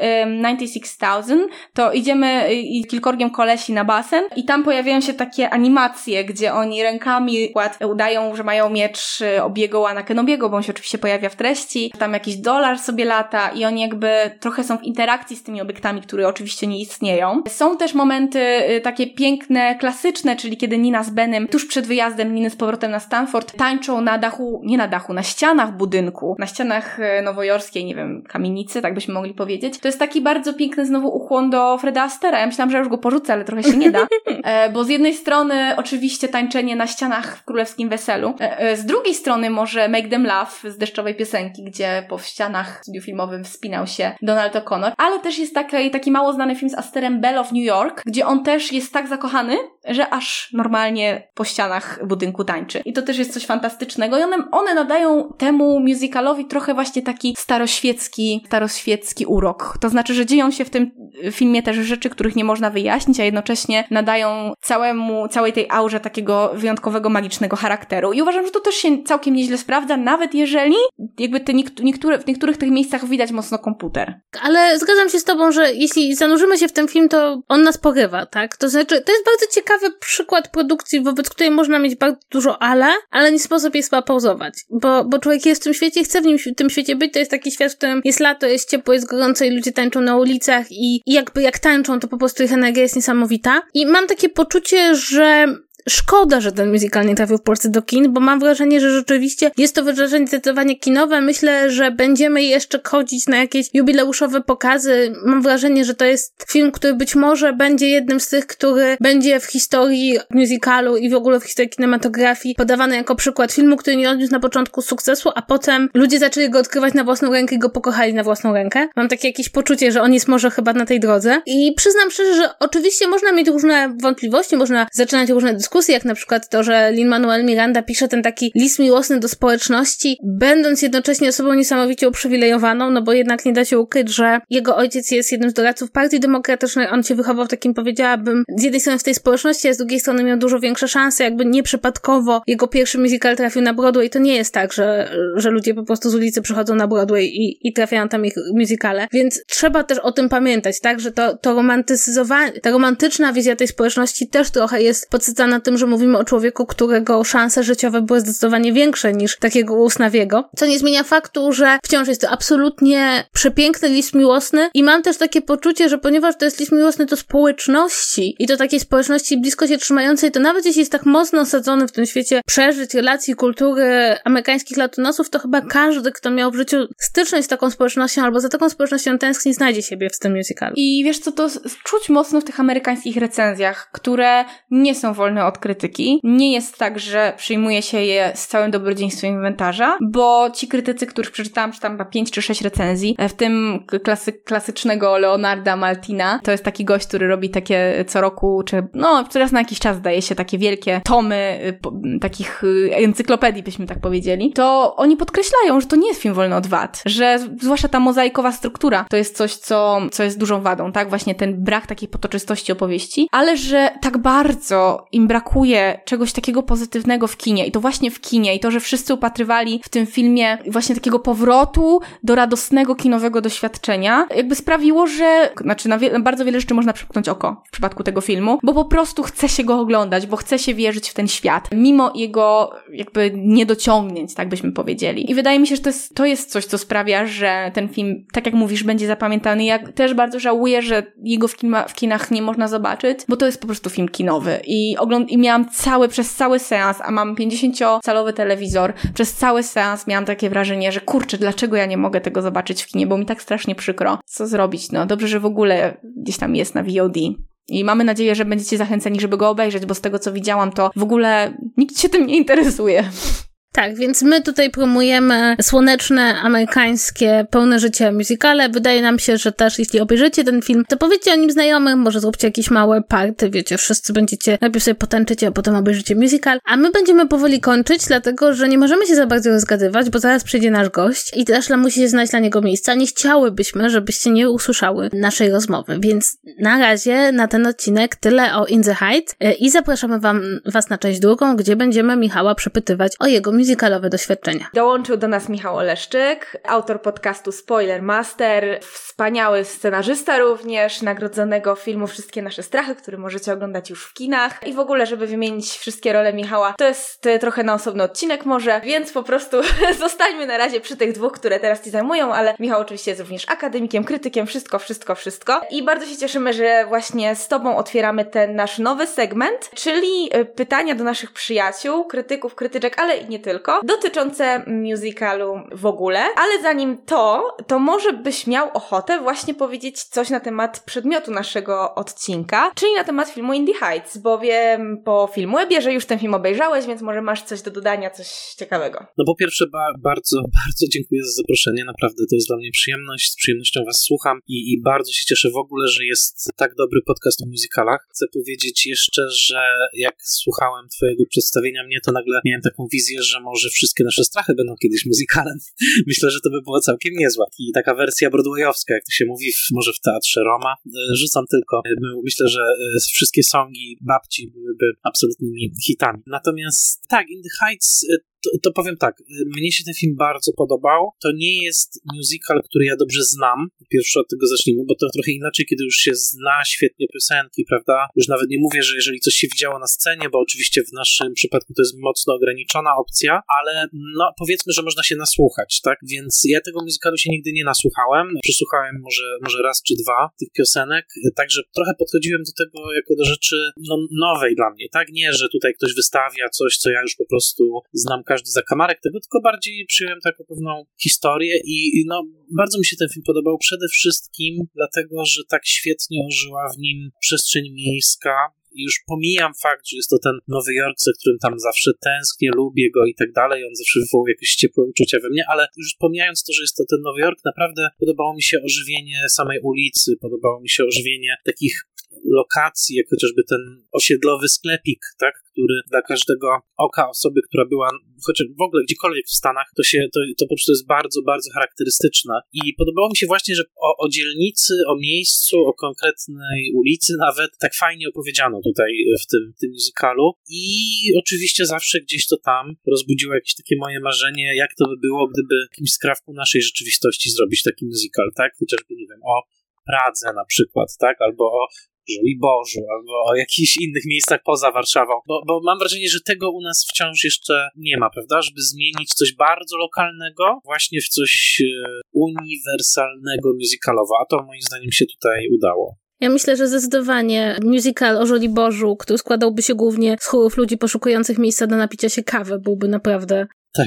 96,000, to idziemy i kilkorgiem kolesi na basen i tam pojawiają się takie animacje, gdzie oni rękami udają, że mają miecz Obi-Wana Kenobiego, bo on się oczywiście pojawia w treści, tam jakiś dolar sobie lata i oni jakby trochę są w interakcji z tymi obiektami, które oczywiście nie istnieją. Są też momenty takie piękne, klasyczne, czyli kiedy Nina z Benem tuż przed wyjazdem Niny z powrotem na Stanford tańczą na ścianach budynku, na ścianach nowojorskiej, nie wiem, kamienicy, tak byśmy mogli powiedzieć. To jest taki bardzo piękny znowu ukłon do Freda Astera. Ja myślałam, że już go porzucę, ale trochę się nie da. Bo z jednej strony oczywiście tańczenie na ścianach w Królewskim Weselu. Z drugiej strony może Make Them Laugh z Deszczowej Piosenki, gdzie po ścianach w studiu filmowym wspinał się Donald O'Connor. Ale też jest taki mało znany film z Asterem Bell of New York, gdzie on też jest tak zakochany, że aż normalnie po ścianach budynku tańczy. I to też jest coś fantastycznego. I one nadają temu musicalowi trochę właśnie taki staroświecki urok. To znaczy, że dzieją się w tym filmie też rzeczy, których nie można wyjaśnić, a jednocześnie nadają całej tej aurze takiego wyjątkowego, magicznego charakteru. I uważam, że to też się całkiem nieźle sprawdza, nawet jeżeli jakby w niektórych tych miejscach widać mocno komputer. Ale zgadzam się z tobą, że jeśli zanurzymy się w ten film, to on nas porywa, tak? To znaczy, to jest bardzo ciekawy przykład produkcji, wobec której można mieć bardzo dużo ale nie sposób jej pauzować. Bo człowiek jest w tym świecie, chce w tym świecie być, to jest taki świat, w którym jest lato, jest ciepło, jest gorąco i ludzie tańczą na ulicach i jakby jak tańczą, to po prostu ich energia jest niesamowita. I mam takie poczucie, że szkoda, że ten musical nie trafił w Polsce do kin, bo mam wrażenie, że rzeczywiście jest to wydarzenie zdecydowanie kinowe. Myślę, że będziemy jeszcze chodzić na jakieś jubileuszowe pokazy. Mam wrażenie, że to jest film, który być może będzie jednym z tych, który będzie w historii musicalu i w ogóle w historii kinematografii podawany jako przykład filmu, który nie odniósł na początku sukcesu, a potem ludzie zaczęli go odkrywać na własną rękę i go pokochali na własną rękę. Mam takie jakieś poczucie, że on jest może chyba na tej drodze. I przyznam szczerze, że oczywiście można mieć różne wątpliwości, można zaczynać różne dyskusje dyskusji, jak na przykład to, że Lin-Manuel Miranda pisze ten taki list miłosny do społeczności, będąc jednocześnie osobą niesamowicie uprzywilejowaną, no bo jednak nie da się ukryć, że jego ojciec jest jednym z doradców Partii Demokratycznej, on się wychował w takim, powiedziałabym, z jednej strony w tej społeczności, a z drugiej strony miał dużo większe szanse, jakby nieprzypadkowo jego pierwszy musical trafił na Broadway. To nie jest tak, że ludzie po prostu z ulicy przychodzą na Broadway i trafiają tam ich musicale. Więc trzeba też o tym pamiętać, tak, że to romantyzowanie, ta romantyczna wizja tej społeczności też trochę jest podsycana tym, że mówimy o człowieku, którego szanse życiowe były zdecydowanie większe niż takiego Usnawiego, co nie zmienia faktu, że wciąż jest to absolutnie przepiękny list miłosny i mam też takie poczucie, że ponieważ to jest list miłosny do społeczności i do takiej społeczności blisko się trzymającej, to nawet jeśli jest tak mocno osadzony w tym świecie przeżyć, relacji, kultury amerykańskich latynosów, to chyba każdy, kto miał w życiu styczność z taką społecznością albo za taką społecznością tęskni, znajdzie siebie w tym musicalu. I wiesz co, to czuć mocno w tych amerykańskich recenzjach, które nie są wolne od krytyki. Nie jest tak, że przyjmuje się je z całym dobrodziejstwem inwentarza, bo ci krytycy, których przeczytałam, czytam chyba 5 czy 6 recenzji, w tym klasycznego Leonarda Maltina, to jest taki gość, który robi takie co roku, czy raz na jakiś czas zdaje się takie wielkie tomy takich encyklopedii, byśmy tak powiedzieli, to oni podkreślają, że to nie jest film wolny od wad, że zwłaszcza ta mozaikowa struktura to jest coś, co jest dużą wadą, tak? Właśnie ten brak takiej potoczystości opowieści, ale że tak bardzo im brakuje czegoś takiego pozytywnego w kinie i to właśnie w kinie i to, że wszyscy upatrywali w tym filmie właśnie takiego powrotu do radosnego kinowego doświadczenia, jakby sprawiło, że na bardzo wiele rzeczy można przymknąć oko w przypadku tego filmu, bo po prostu chce się go oglądać, bo chce się wierzyć w ten świat, mimo jego jakby niedociągnięć, tak byśmy powiedzieli. I wydaje mi się, że to jest coś, co sprawia, że ten film, tak jak mówisz, będzie zapamiętany. Ja też bardzo żałuję, że jego w kinach nie można zobaczyć, bo to jest po prostu film kinowy. I miałam przez cały seans, a mam 50-calowy telewizor, przez cały seans miałam takie wrażenie, że kurczę, dlaczego ja nie mogę tego zobaczyć w kinie, bo mi tak strasznie przykro. Co zrobić? No dobrze, że w ogóle gdzieś tam jest na VOD. I mamy nadzieję, że będziecie zachęceni, żeby go obejrzeć, bo z tego, co widziałam, to w ogóle nikt się tym nie interesuje. Tak, więc my tutaj promujemy słoneczne, amerykańskie, pełne życia musicale. Wydaje nam się, że też jeśli obejrzycie ten film, to powiedzcie o nim znajomym, może zróbcie jakieś małe party, wiecie, wszyscy będziecie, najpierw sobie potęczycie, a potem obejrzycie musical. A my będziemy powoli kończyć, dlatego, że nie możemy się za bardzo rozgadywać, bo zaraz przyjdzie nasz gość i też musi się znaleźć dla niego miejsca. Nie chciałybyśmy, żebyście nie usłyszały naszej rozmowy, więc na razie na ten odcinek tyle o In the Heights i zapraszamy was na część drugą, gdzie będziemy Michała przepytywać o jego musicalowe doświadczenia. Dołączył do nas Michał Oleszczyk, autor podcastu Spoiler Master, wspaniały scenarzysta również, nagrodzonego filmu Wszystkie nasze strachy, który możecie oglądać już w kinach. I w ogóle, żeby wymienić wszystkie role Michała, to jest trochę na osobny odcinek może, więc po prostu zostańmy na razie przy tych dwóch, które teraz ci zajmują, ale Michał oczywiście jest również akademikiem, krytykiem, wszystko. I bardzo się cieszymy, że właśnie z tobą otwieramy ten nasz nowy segment, czyli pytania do naszych przyjaciół, krytyków, krytyczek, ale i nie tylko, dotyczące musicalu w ogóle. Ale zanim to może byś miał ochotę właśnie powiedzieć coś na temat przedmiotu naszego odcinka, czyli na temat filmu In the Heights, bowiem po Filmwebie, że już ten film obejrzałeś, więc może masz coś do dodania, coś ciekawego. No po pierwsze bardzo dziękuję za zaproszenie, naprawdę to jest dla mnie przyjemność, z przyjemnością was słucham i bardzo się cieszę w ogóle, że jest tak dobry podcast o musicalach. Chcę powiedzieć jeszcze, że jak słuchałem twojego przedstawienia mnie, to nagle miałem taką wizję, że może Wszystkie nasze strachy będą kiedyś musicalem. Myślę, że to by było całkiem niezła. I taka wersja broadwayowska, jak to się mówi, może w Teatrze Roma. Rzucam tylko. Myślę, że wszystkie songi babci byłyby absolutnymi hitami. Natomiast tak, In the Heights to powiem tak, mnie się ten film bardzo podobał. To nie jest musical, który ja dobrze znam. Pierwszy od tego zacznijmy, bo to trochę inaczej, kiedy już się zna świetnie piosenki, prawda? Już nawet nie mówię, że jeżeli coś się widziało na scenie, bo oczywiście w naszym przypadku to jest mocno ograniczona opcja, ale no powiedzmy, że można się nasłuchać, tak? Więc ja tego musicalu się nigdy nie nasłuchałem. Przesłuchałem może raz czy dwa tych piosenek, także trochę podchodziłem do tego jako do rzeczy nowej dla mnie, tak? Nie, że tutaj ktoś wystawia coś, co ja już po prostu znam każdy zakamarek tego, tylko bardziej przyjąłem taką pewną historię i no bardzo mi się ten film podobał przede wszystkim dlatego, że tak świetnie ożyła w nim przestrzeń miejska. I już pomijam fakt, że jest to ten Nowy Jork, za którym tam zawsze tęsknię, lubię go i tak dalej, on zawsze wywołał jakieś ciepłe uczucia we mnie, ale już pomijając to, że jest to ten Nowy Jork, naprawdę podobało mi się ożywienie samej ulicy, podobało mi się ożywienie takich lokacji, jak chociażby ten osiedlowy sklepik, tak, który dla każdego oka osoby, która była chociaż w ogóle gdziekolwiek w Stanach, to po prostu jest bardzo, bardzo charakterystyczne. I podobało mi się właśnie, że o dzielnicy, o miejscu, o konkretnej ulicy nawet tak fajnie opowiedziano tutaj w tym musicalu. I oczywiście zawsze gdzieś to tam rozbudziło jakieś takie moje marzenie, jak to by było, gdyby jakimś skrawku naszej rzeczywistości zrobić taki musical, tak? Chociażby, nie wiem, o Pradze na przykład, tak? Albo o Żoliborzu, albo o jakichś innych miejscach poza Warszawą, bo mam wrażenie, że tego u nas wciąż jeszcze nie ma, prawda? Żeby zmienić coś bardzo lokalnego właśnie w coś uniwersalnego musicalowo, a to moim zdaniem się tutaj udało. Ja myślę, że zdecydowanie musical o Żoliborzu, który składałby się głównie z chórów ludzi poszukujących miejsca do napicia się kawy, byłby naprawdę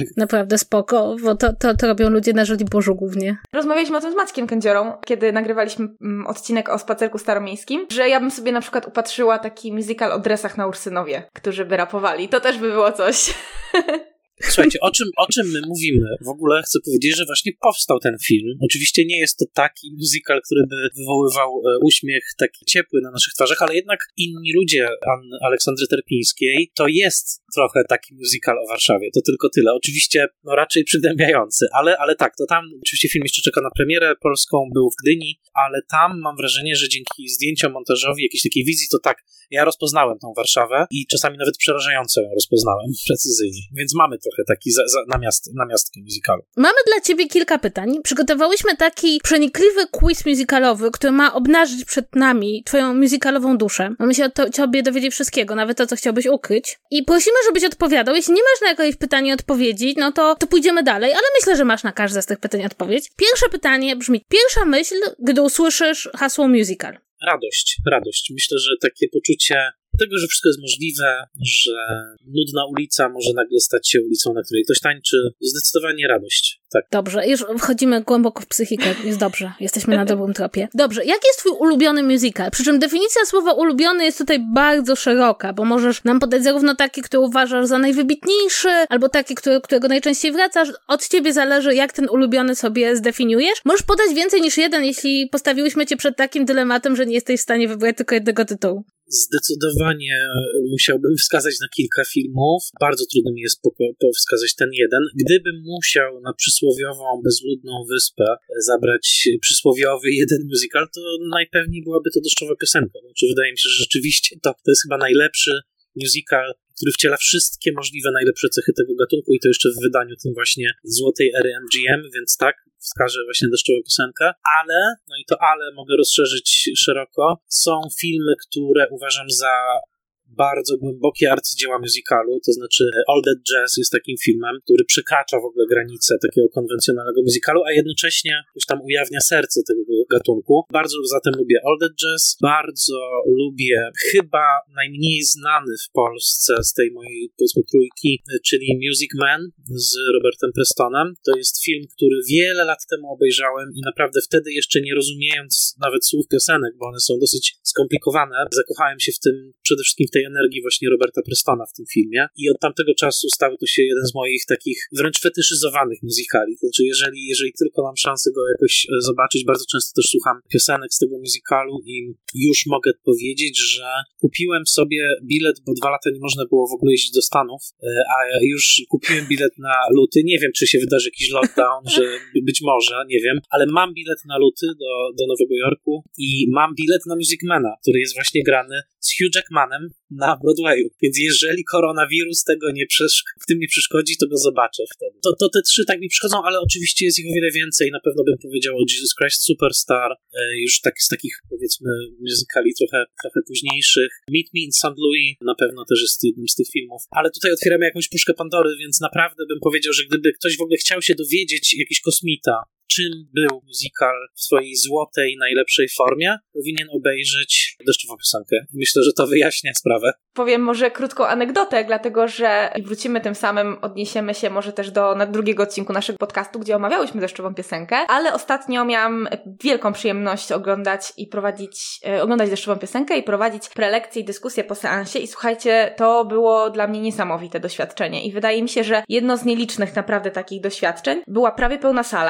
spoko, bo to robią ludzie na Żoliborzu głównie. Rozmawialiśmy o tym z Maćkiem Kędziorą, kiedy nagrywaliśmy odcinek o spacerku staromiejskim, że ja bym sobie na przykład upatrzyła taki musical o dresach na Ursynowie, którzy by rapowali. To też by było coś. Słuchajcie, o czym my mówimy? W ogóle chcę powiedzieć, że właśnie powstał ten film. Oczywiście nie jest to taki musical, który by wywoływał uśmiech taki ciepły na naszych twarzach, ale jednak Inni ludzie Aleksandry Terpińskiej to jest trochę taki musical o Warszawie. To tylko tyle. Oczywiście raczej przygnębiający, ale tak, to tam oczywiście film jeszcze czeka na premierę polską, był w Gdyni, ale tam mam wrażenie, że dzięki zdjęciom, montażowi, jakiejś takiej wizji, to tak, ja rozpoznałem tą Warszawę i czasami nawet przerażająco ją rozpoznałem precyzyjnie, więc mamy trochę taki namiastkę musicalu. Mamy dla ciebie kilka pytań. Przygotowałyśmy taki przenikliwy quiz musicalowy, który ma obnażyć przed nami twoją musicalową duszę. Mamy się o tobie dowiedzieć wszystkiego, nawet to, co chciałbyś ukryć. I prosimy, żebyś odpowiadał. Jeśli nie masz na jakieś pytanie odpowiedzi, no to pójdziemy dalej, ale myślę, że masz na każde z tych pytań odpowiedź. Pierwsze pytanie brzmi, pierwsza myśl, gdy usłyszysz hasło musical. Radość. Myślę, że takie poczucie tego, że wszystko jest możliwe, że nudna ulica może nagle stać się ulicą, na której ktoś tańczy. Zdecydowanie radość, tak. Dobrze, już wchodzimy głęboko w psychikę. Jest dobrze, jesteśmy na dobrym tropie. Dobrze, jaki jest twój ulubiony musical? Przy czym definicja słowa ulubiony jest tutaj bardzo szeroka, bo możesz nam podać zarówno taki, który uważasz za najwybitniejszy, albo taki, którego najczęściej wracasz. Od ciebie zależy, jak ten ulubiony sobie zdefiniujesz. Możesz podać więcej niż jeden, jeśli postawiłyśmy cię przed takim dylematem, że nie jesteś w stanie wybrać tylko jednego tytułu. Zdecydowanie musiałbym wskazać na kilka filmów. Bardzo trudno mi jest wskazać ten jeden. Gdybym musiał na przysłowiową, bezludną wyspę zabrać przysłowiowy jeden musical, to najpewniej byłaby to Deszczowa piosenka. Znaczy, wydaje mi się, że rzeczywiście to jest chyba najlepszy musical, który wciela wszystkie możliwe najlepsze cechy tego gatunku i to jeszcze w wydaniu tym właśnie złotej ery MGM, więc tak, wskażę właśnie Deszczową piosenkę, ale mogę rozszerzyć szeroko. Są filmy, które uważam za bardzo głębokie arcydzieła musicalu, to znaczy All That Jazz jest takim filmem, który przekracza w ogóle granice takiego konwencjonalnego musicalu, a jednocześnie już tam ujawnia serce tego gatunku. Bardzo zatem lubię All That Jazz, bardzo lubię chyba najmniej znany w Polsce z tej mojej, powiedzmy, trójki, czyli Music Man z Robertem Prestonem. To jest film, który wiele lat temu obejrzałem i naprawdę wtedy jeszcze nie rozumiejąc nawet słów piosenek, bo one są dosyć skomplikowane, zakochałem się w tym, przede wszystkim w tej energii właśnie Roberta Prestona w tym filmie i od tamtego czasu stał to się jeden z moich takich wręcz fetyszyzowanych musicali. To znaczy, jeżeli tylko mam szansę go jakoś zobaczyć, bardzo często też słucham piosenek z tego musicalu i już mogę powiedzieć, że kupiłem sobie bilet, bo 2 lata nie można było w ogóle jeździć do Stanów, a już kupiłem bilet na luty. Nie wiem, czy się wydarzy jakiś lockdown, że być może, nie wiem, ale mam bilet na luty do Nowego Jorku i mam bilet na Music Mana, który jest właśnie grany z Hugh Jackmanem na Broadwayu. Więc jeżeli koronawirus w tym nie przeszkodzi, to go zobaczę wtedy. To te 3 tak mi przychodzą, ale oczywiście jest ich o wiele więcej. Na pewno bym powiedział o Jesus Christ Superstar, już tak z takich, powiedzmy, musicali trochę późniejszych. Meet Me in St. Louis na pewno też jest jednym z tych filmów. Ale tutaj otwieramy jakąś puszkę Pandory, więc naprawdę bym powiedział, że gdyby ktoś w ogóle chciał się dowiedzieć, jakiś kosmita, czym był musical w swojej złotej, najlepszej formie, powinien obejrzeć Deszczową piosenkę. Myślę, że to wyjaśnia sprawę. Powiem może krótką anegdotę, dlatego że wrócimy tym samym, odniesiemy się może też do drugiego odcinku naszego podcastu, gdzie omawiałyśmy Deszczową piosenkę, ale ostatnio miałam wielką przyjemność oglądać Deszczową piosenkę i prowadzić prelekcje i dyskusje po seansie i słuchajcie, to było dla mnie niesamowite doświadczenie i wydaje mi się, że jedno z nielicznych naprawdę takich doświadczeń była prawie pełna sala w kinie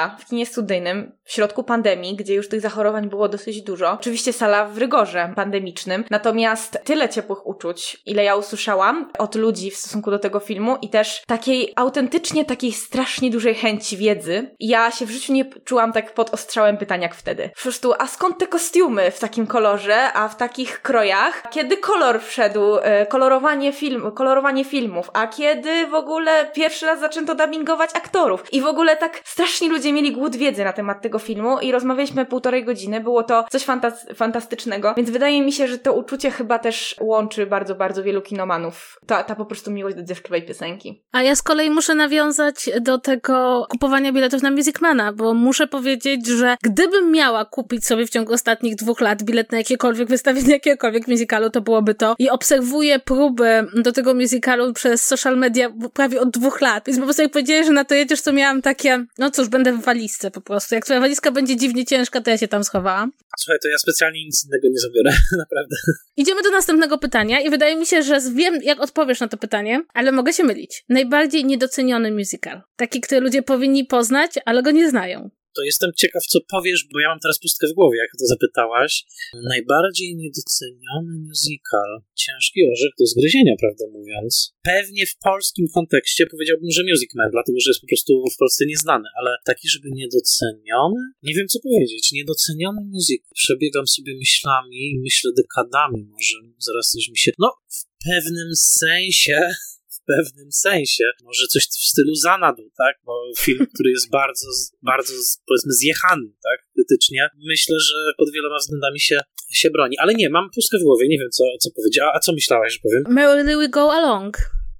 kinie studyjnym w środku pandemii, gdzie już tych zachorowań było dosyć dużo. Oczywiście sala w rygorze pandemicznym, natomiast tyle ciepłych uczuć, ile ja usłyszałam od ludzi w stosunku do tego filmu i też takiej strasznie dużej chęci wiedzy. Ja się w życiu nie czułam tak pod ostrzałem pytań jak wtedy. Po prostu, a skąd te kostiumy w takim kolorze, a w takich krojach? Kiedy kolor wszedł, kolorowanie filmów, a kiedy w ogóle pierwszy raz zaczęto dubbingować aktorów? I w ogóle tak strasznie ludzie mieli głód wiedzy na temat tego filmu i rozmawialiśmy 1,5 godziny. Było to coś fantastycznego, więc wydaje mi się, że to uczucie chyba też łączy bardzo, bardzo wielu kinomanów. Ta po prostu miłość do dziewczęcej piosenki. A ja z kolei muszę nawiązać do tego kupowania biletów na Musicmana, bo muszę powiedzieć, że gdybym miała kupić sobie w ciągu ostatnich 2 lat bilet na jakiekolwiek wystawienie jakiegokolwiek musicalu, to byłoby to. I obserwuję próby do tego musicalu przez social media prawie od 2 lat. Więc po prostu jak powiedziałeś, że na to jedziesz, to miałam takie, no cóż, będę w walizce po prostu. Jak twoja walizka będzie dziwnie ciężka, to ja się tam schowałam. Słuchaj, to ja specjalnie nic innego nie zabiorę, naprawdę. Idziemy do następnego pytania i wydaje mi się, że wiem, jak odpowiesz na to pytanie, ale mogę się mylić. Najbardziej niedoceniony musical. Taki, który ludzie powinni poznać, ale go nie znają. To jestem ciekaw, co powiesz, bo ja mam teraz pustkę w głowie, jak to zapytałaś. Najbardziej niedoceniony musical. Ciężki orzech do zgryzienia, prawdę mówiąc. Pewnie w polskim kontekście powiedziałbym, że Music Man, dlatego że jest po prostu w Polsce nieznany, ale taki, żeby niedoceniony? Nie wiem, co powiedzieć. Niedoceniony musical. Przebiegam sobie myślami, myślę dekadami może. Zaraz coś mi się... No, w pewnym sensie, może coś w stylu Zanadu, tak? Bo film, który jest bardzo, bardzo, powiedzmy, zjechany, tak? Krytycznie. Myślę, że pod wieloma względami się broni. Ale nie, mam pustkę w głowie, nie wiem, co powiedzieć. A co myślałaś, że powiem? Merrily We Go Along.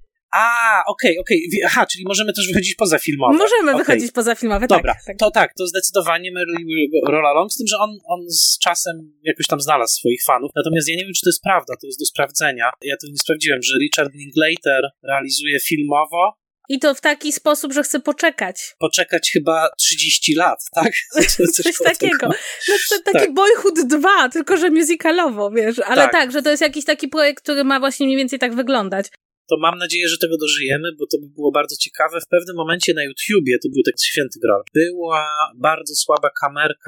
Okej. Aha, czyli możemy też wychodzić pozafilmowe. Możemy wychodzić pozafilmowe, dobra, tak. To zdecydowanie Merrily We Roll Along, z tym, że on z czasem jakoś tam znalazł swoich fanów. Natomiast ja nie wiem, czy to jest prawda, to jest do sprawdzenia. Ja to nie sprawdziłem, że Richard Linklater realizuje filmowo. I to w taki sposób, że chce poczekać. Poczekać chyba 30 lat, tak? Coś takiego. No to taki tak. Boyhood 2, tylko że musicalowo, wiesz. Ale tak, że to jest jakiś taki projekt, który ma właśnie mniej więcej tak wyglądać. To mam nadzieję, że tego dożyjemy, bo to by było bardzo ciekawe. W pewnym momencie na YouTubie, to był taki święty gral, była bardzo słaba kamerka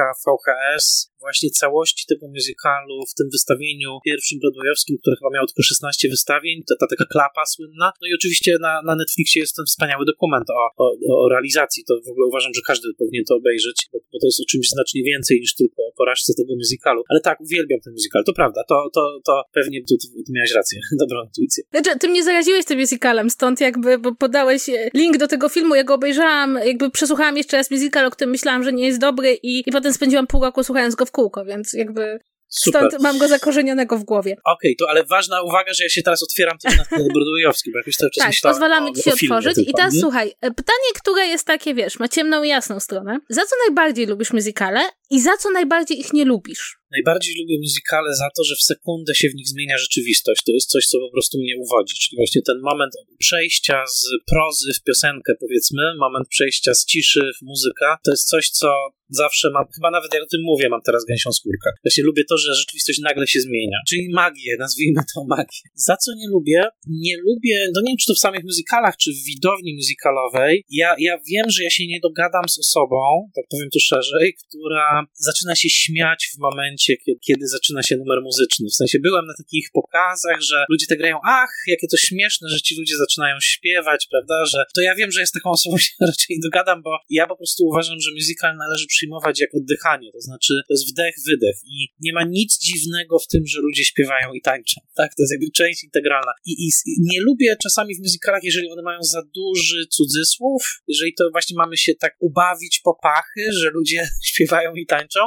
VHS właśnie całości tego musicalu w tym wystawieniu pierwszym broadwayowskim, które chyba miało tylko 16 wystawień, ta taka klapa słynna. No i oczywiście na Netflixie jest ten wspaniały dokument o realizacji. To w ogóle uważam, że każdy powinien to obejrzeć, bo to jest o czymś znacznie więcej niż tylko o porażce tego musicalu. Ale tak, uwielbiam ten musical, to prawda, to pewnie tu miałeś rację, dobrą intuicję. Znaczy, ty mnie zaraziłeś tym musicalem, stąd jakby, bo podałeś link do tego filmu, ja go obejrzałam, jakby przesłuchałam jeszcze raz musical, o którym myślałam, że nie jest dobry i potem spędziłam pół roku słuchając go w kółko, więc jakby stąd super. Mam go zakorzenionego w głowie. Okej, to ale ważna uwaga, że ja się teraz otwieram też na broadwayowski, bo jakoś cały czas myślałam pozwalamy ci się otworzyć. I teraz słuchaj, pytanie, które jest takie, wiesz, ma ciemną i jasną stronę. Za co najbardziej lubisz musicale i za co najbardziej ich nie lubisz? Najbardziej lubię musicale za to, że w sekundę się w nich zmienia rzeczywistość. To jest coś, co po prostu mnie uwodzi. Czyli właśnie ten moment przejścia z prozy w piosenkę, powiedzmy, moment przejścia z ciszy w muzykę, to jest coś, co zawsze mam, chyba nawet jak o tym mówię, mam teraz gęsią skórkę. Właśnie lubię to, że rzeczywistość nagle się zmienia. Czyli magię, nazwijmy to magię. Za co nie lubię? Nie lubię, no nie wiem, czy to w samych musicalach, czy w widowni musicalowej. Ja wiem, że ja się nie dogadam z osobą, tak powiem to szerzej, która zaczyna się śmiać w momencie, kiedy zaczyna się numer muzyczny. W sensie byłem na takich pokazach, że ludzie tak grają, ach, jakie to śmieszne, że ci ludzie zaczynają śpiewać, prawda, że to ja wiem, że ja z taką osobą się raczej nie dogadam, bo ja po prostu uważam, że musical należy przyjmować jak oddychanie, to znaczy to jest wdech, wydech i nie ma nic dziwnego w tym, że ludzie śpiewają i tańczą, tak, to jest jakby część integralna i nie lubię czasami w musicalach, jeżeli one mają za duży cudzysłów, jeżeli to właśnie mamy się tak ubawić po pachy, że ludzie śpiewają i tańczą,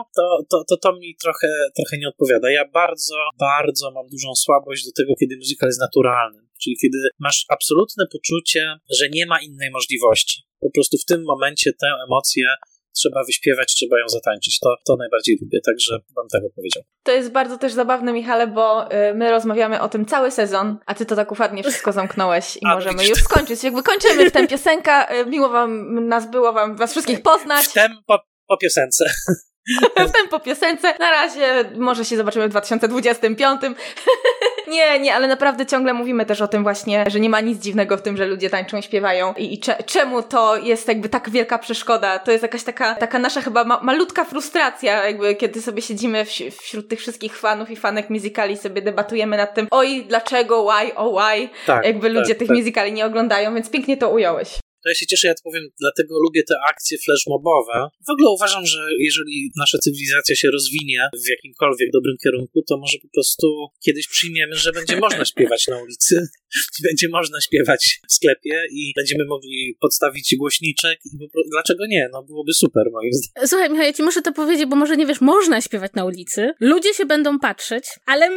to mi trochę nie odpowiada. Ja bardzo mam dużą słabość do tego, kiedy musical jest naturalny. Czyli kiedy masz absolutne poczucie, że nie ma innej możliwości. Po prostu w tym momencie tę emocję trzeba wyśpiewać, trzeba ją zatańczyć. To najbardziej lubię, także wam tak odpowiedział. To jest bardzo też zabawne, Michale, bo my rozmawiamy o tym cały sezon, a ty to tak ufadnie wszystko zamknąć i możemy już skończyć. Jakby kończymy wtem piosenka. Miło nas było was wszystkich poznać. Wtem po piosence. Wtem po piosence. Na razie może się zobaczymy w 2025. Nie, ale naprawdę ciągle mówimy też o tym właśnie, że nie ma nic dziwnego w tym, że ludzie tańczą i śpiewają i czemu to jest jakby tak wielka przeszkoda. To jest jakaś taka nasza chyba malutka frustracja, jakby kiedy sobie siedzimy wśród tych wszystkich fanów i fanek musicali, sobie debatujemy nad tym, oj, dlaczego, why, tak, jakby ludzie tych musicali nie oglądają, więc pięknie to ująłeś. To ja się cieszę, ja to powiem, dlatego lubię te akcje flashmobowe. W ogóle uważam, że jeżeli nasza cywilizacja się rozwinie w jakimkolwiek dobrym kierunku, to może po prostu kiedyś przyjmiemy, że będzie można śpiewać na ulicy, będzie można śpiewać w sklepie i będziemy mogli podstawić głośniczek i dlaczego nie? No byłoby super, moim zdaniem. Słuchaj, Michał, ja ci muszę to powiedzieć, bo może nie wiesz, można śpiewać na ulicy, ludzie się będą patrzeć, ale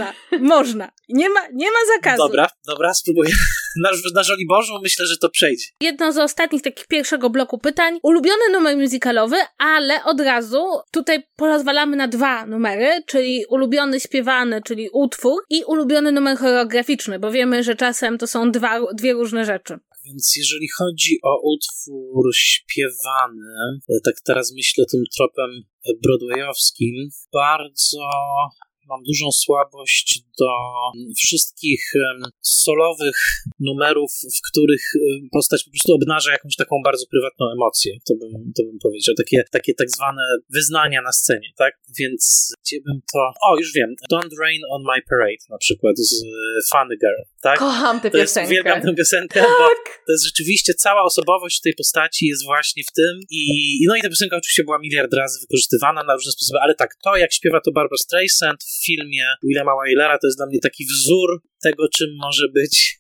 można. Nie ma zakazu. Dobra, spróbuję. Na Żoliborzu myślę, że to przejdzie. Jedno z ostatnich takich pierwszego bloku pytań. Ulubiony numer musicalowy, ale od razu tutaj pozwalamy na 2 numery, czyli ulubiony śpiewany, czyli utwór i ulubiony numer choreograficzny, bo wiemy, że czasem to są dwie różne rzeczy. Więc jeżeli chodzi o utwór śpiewany, tak teraz myślę tym tropem broadwayowskim, bardzo mam dużą słabość do wszystkich solowych numerów, w których postać po prostu obnaża jakąś taką bardzo prywatną emocję. To bym powiedział. Takie tak zwane wyznania na scenie, tak? Więc gdzie bym to... O, już wiem. Don't Rain on My Parade na przykład z Funny Girl, tak? Kocham tę piosenkę. Uwielbiam tę piosenkę, tak. Bo to jest rzeczywiście cała osobowość tej postaci jest właśnie w tym no i ta piosenka oczywiście była miliard razy wykorzystywana na różne sposoby, ale tak, to jak śpiewa to Barbra Streisand w filmie Willema Wylera, to jest dla mnie taki wzór tego, czym może być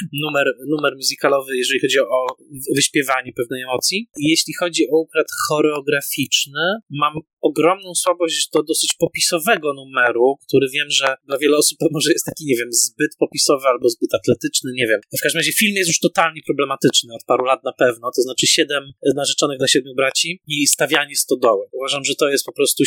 numer musicalowy, jeżeli chodzi o wyśpiewanie pewnej emocji. Jeśli chodzi o układ choreograficzny, mam ogromną słabość do dosyć popisowego numeru, który wiem, że dla wielu osób to może jest taki, nie wiem, zbyt popisowy albo zbyt atletyczny, nie wiem. W każdym razie film jest już totalnie problematyczny od paru lat na pewno, to znaczy 7 narzeczonych dla 7 braci i stawianie stodoły. Uważam, że to jest po prostu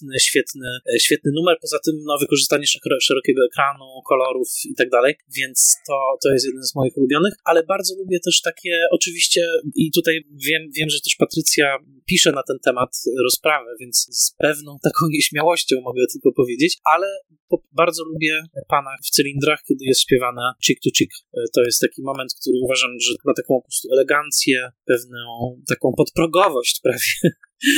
świetny numer, poza tym wykorzystanie szerokiego ekranu, kolorów i tak dalej, więc to jest jeden z moich ulubionych, ale bardzo lubię też takie, oczywiście, i tutaj wiem, że też Patrycja pisze na ten temat rozprawę, więc z pewną taką nieśmiałością mogę tylko powiedzieć, ale bardzo lubię Pana w cylindrach, kiedy jest śpiewana Chick to Chick. To jest taki moment, który uważam, że ma taką po prostu elegancję, pewną taką podprogowość prawie,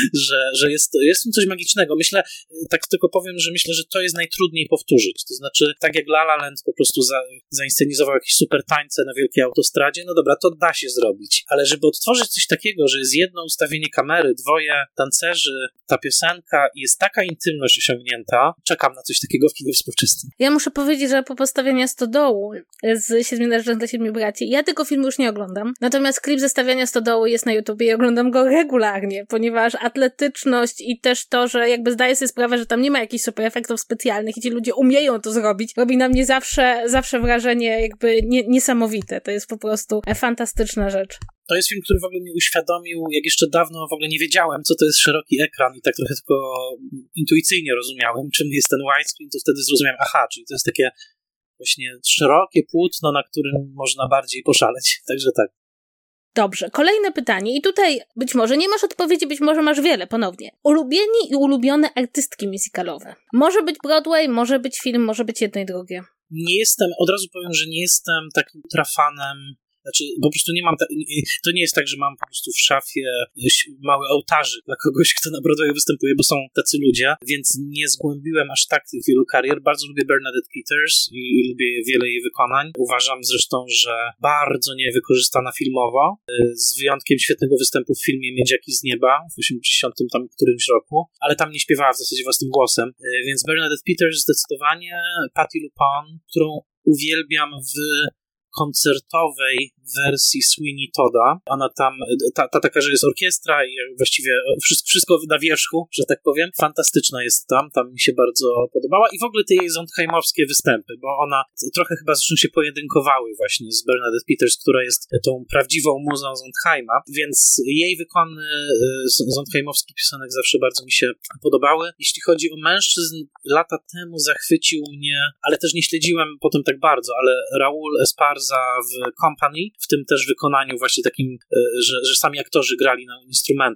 że jest w tym coś magicznego. Myślę, tak tylko powiem, że myślę, że to jest najtrudniej powtórzyć. To znaczy, tak jak La La Land po prostu zainscenizował jakieś super tańce na wielkiej autostradzie, no dobra, to da się zrobić. Ale żeby odtworzyć coś takiego, że jest jedno ustawienie kamery, 2 tancerzy, ta piosenka i jest taka intymność osiągnięta, czekam na coś takiego w kinie współczesnym. Ja muszę powiedzieć, że po postawieniu stodołu z 7 narzeczonych dla 7 braci, ja tego filmu już nie oglądam. Natomiast klip zestawiania stodołu jest na YouTubie i oglądam go regularnie, ponieważ atletyczność i też to, że jakby zdaję sobie sprawę, że tam nie ma jakichś super efektów specjalnych i ci ludzie umieją to zrobić, robi na mnie zawsze wrażenie jakby niesamowite. To jest po prostu fantastyczna rzecz. To jest film, który w ogóle mi uświadomił, jak jeszcze dawno w ogóle nie wiedziałem, co to jest szeroki ekran i tak trochę tylko intuicyjnie rozumiałem, czym jest ten widescreen, to wtedy zrozumiałem, czyli to jest takie właśnie szerokie płótno, na którym można bardziej poszaleć. Także tak. Dobrze, kolejne pytanie i tutaj być może nie masz odpowiedzi, być może masz wiele ponownie. Ulubieni i ulubione artystki musicalowe. Może być Broadway, może być film, może być jedno i drugie. Od razu powiem, że nie jestem takim ultrafanem. Znaczy, po prostu nie mam, to nie jest tak, że mam po prostu w szafie mały ołtarzyk dla kogoś, kto na Broadwayu występuje, bo są tacy ludzie, więc nie zgłębiłem aż tak tych wielu karier. Bardzo lubię Bernadette Peters i lubię wiele jej wykonań. Uważam zresztą, że bardzo niewykorzystana filmowo, z wyjątkiem świetnego występu w filmie Miedziaki z nieba w 80 tam którymś roku, ale tam nie śpiewała w zasadzie własnym głosem, więc Bernadette Peters zdecydowanie, Patti LuPone, którą uwielbiam w koncertowej wersji Sweeney Todda. Ona tam, ta taka, że jest orkiestra i właściwie wszystko na wierzchu, że tak powiem. Fantastyczna jest tam mi się bardzo podobała i w ogóle te jej sondheimowskie występy, bo ona trochę chyba zresztą się pojedynkowały właśnie z Bernadette Peters, która jest tą prawdziwą muzą Sondheima, więc jej wykony sondheimowskich piosenek zawsze bardzo mi się podobały. Jeśli chodzi o mężczyzn, lata temu zachwycił mnie, ale też nie śledziłem potem tak bardzo, ale Raúl Esparza w Company, w tym też wykonaniu właśnie takim, że sami aktorzy grali na instrumentach.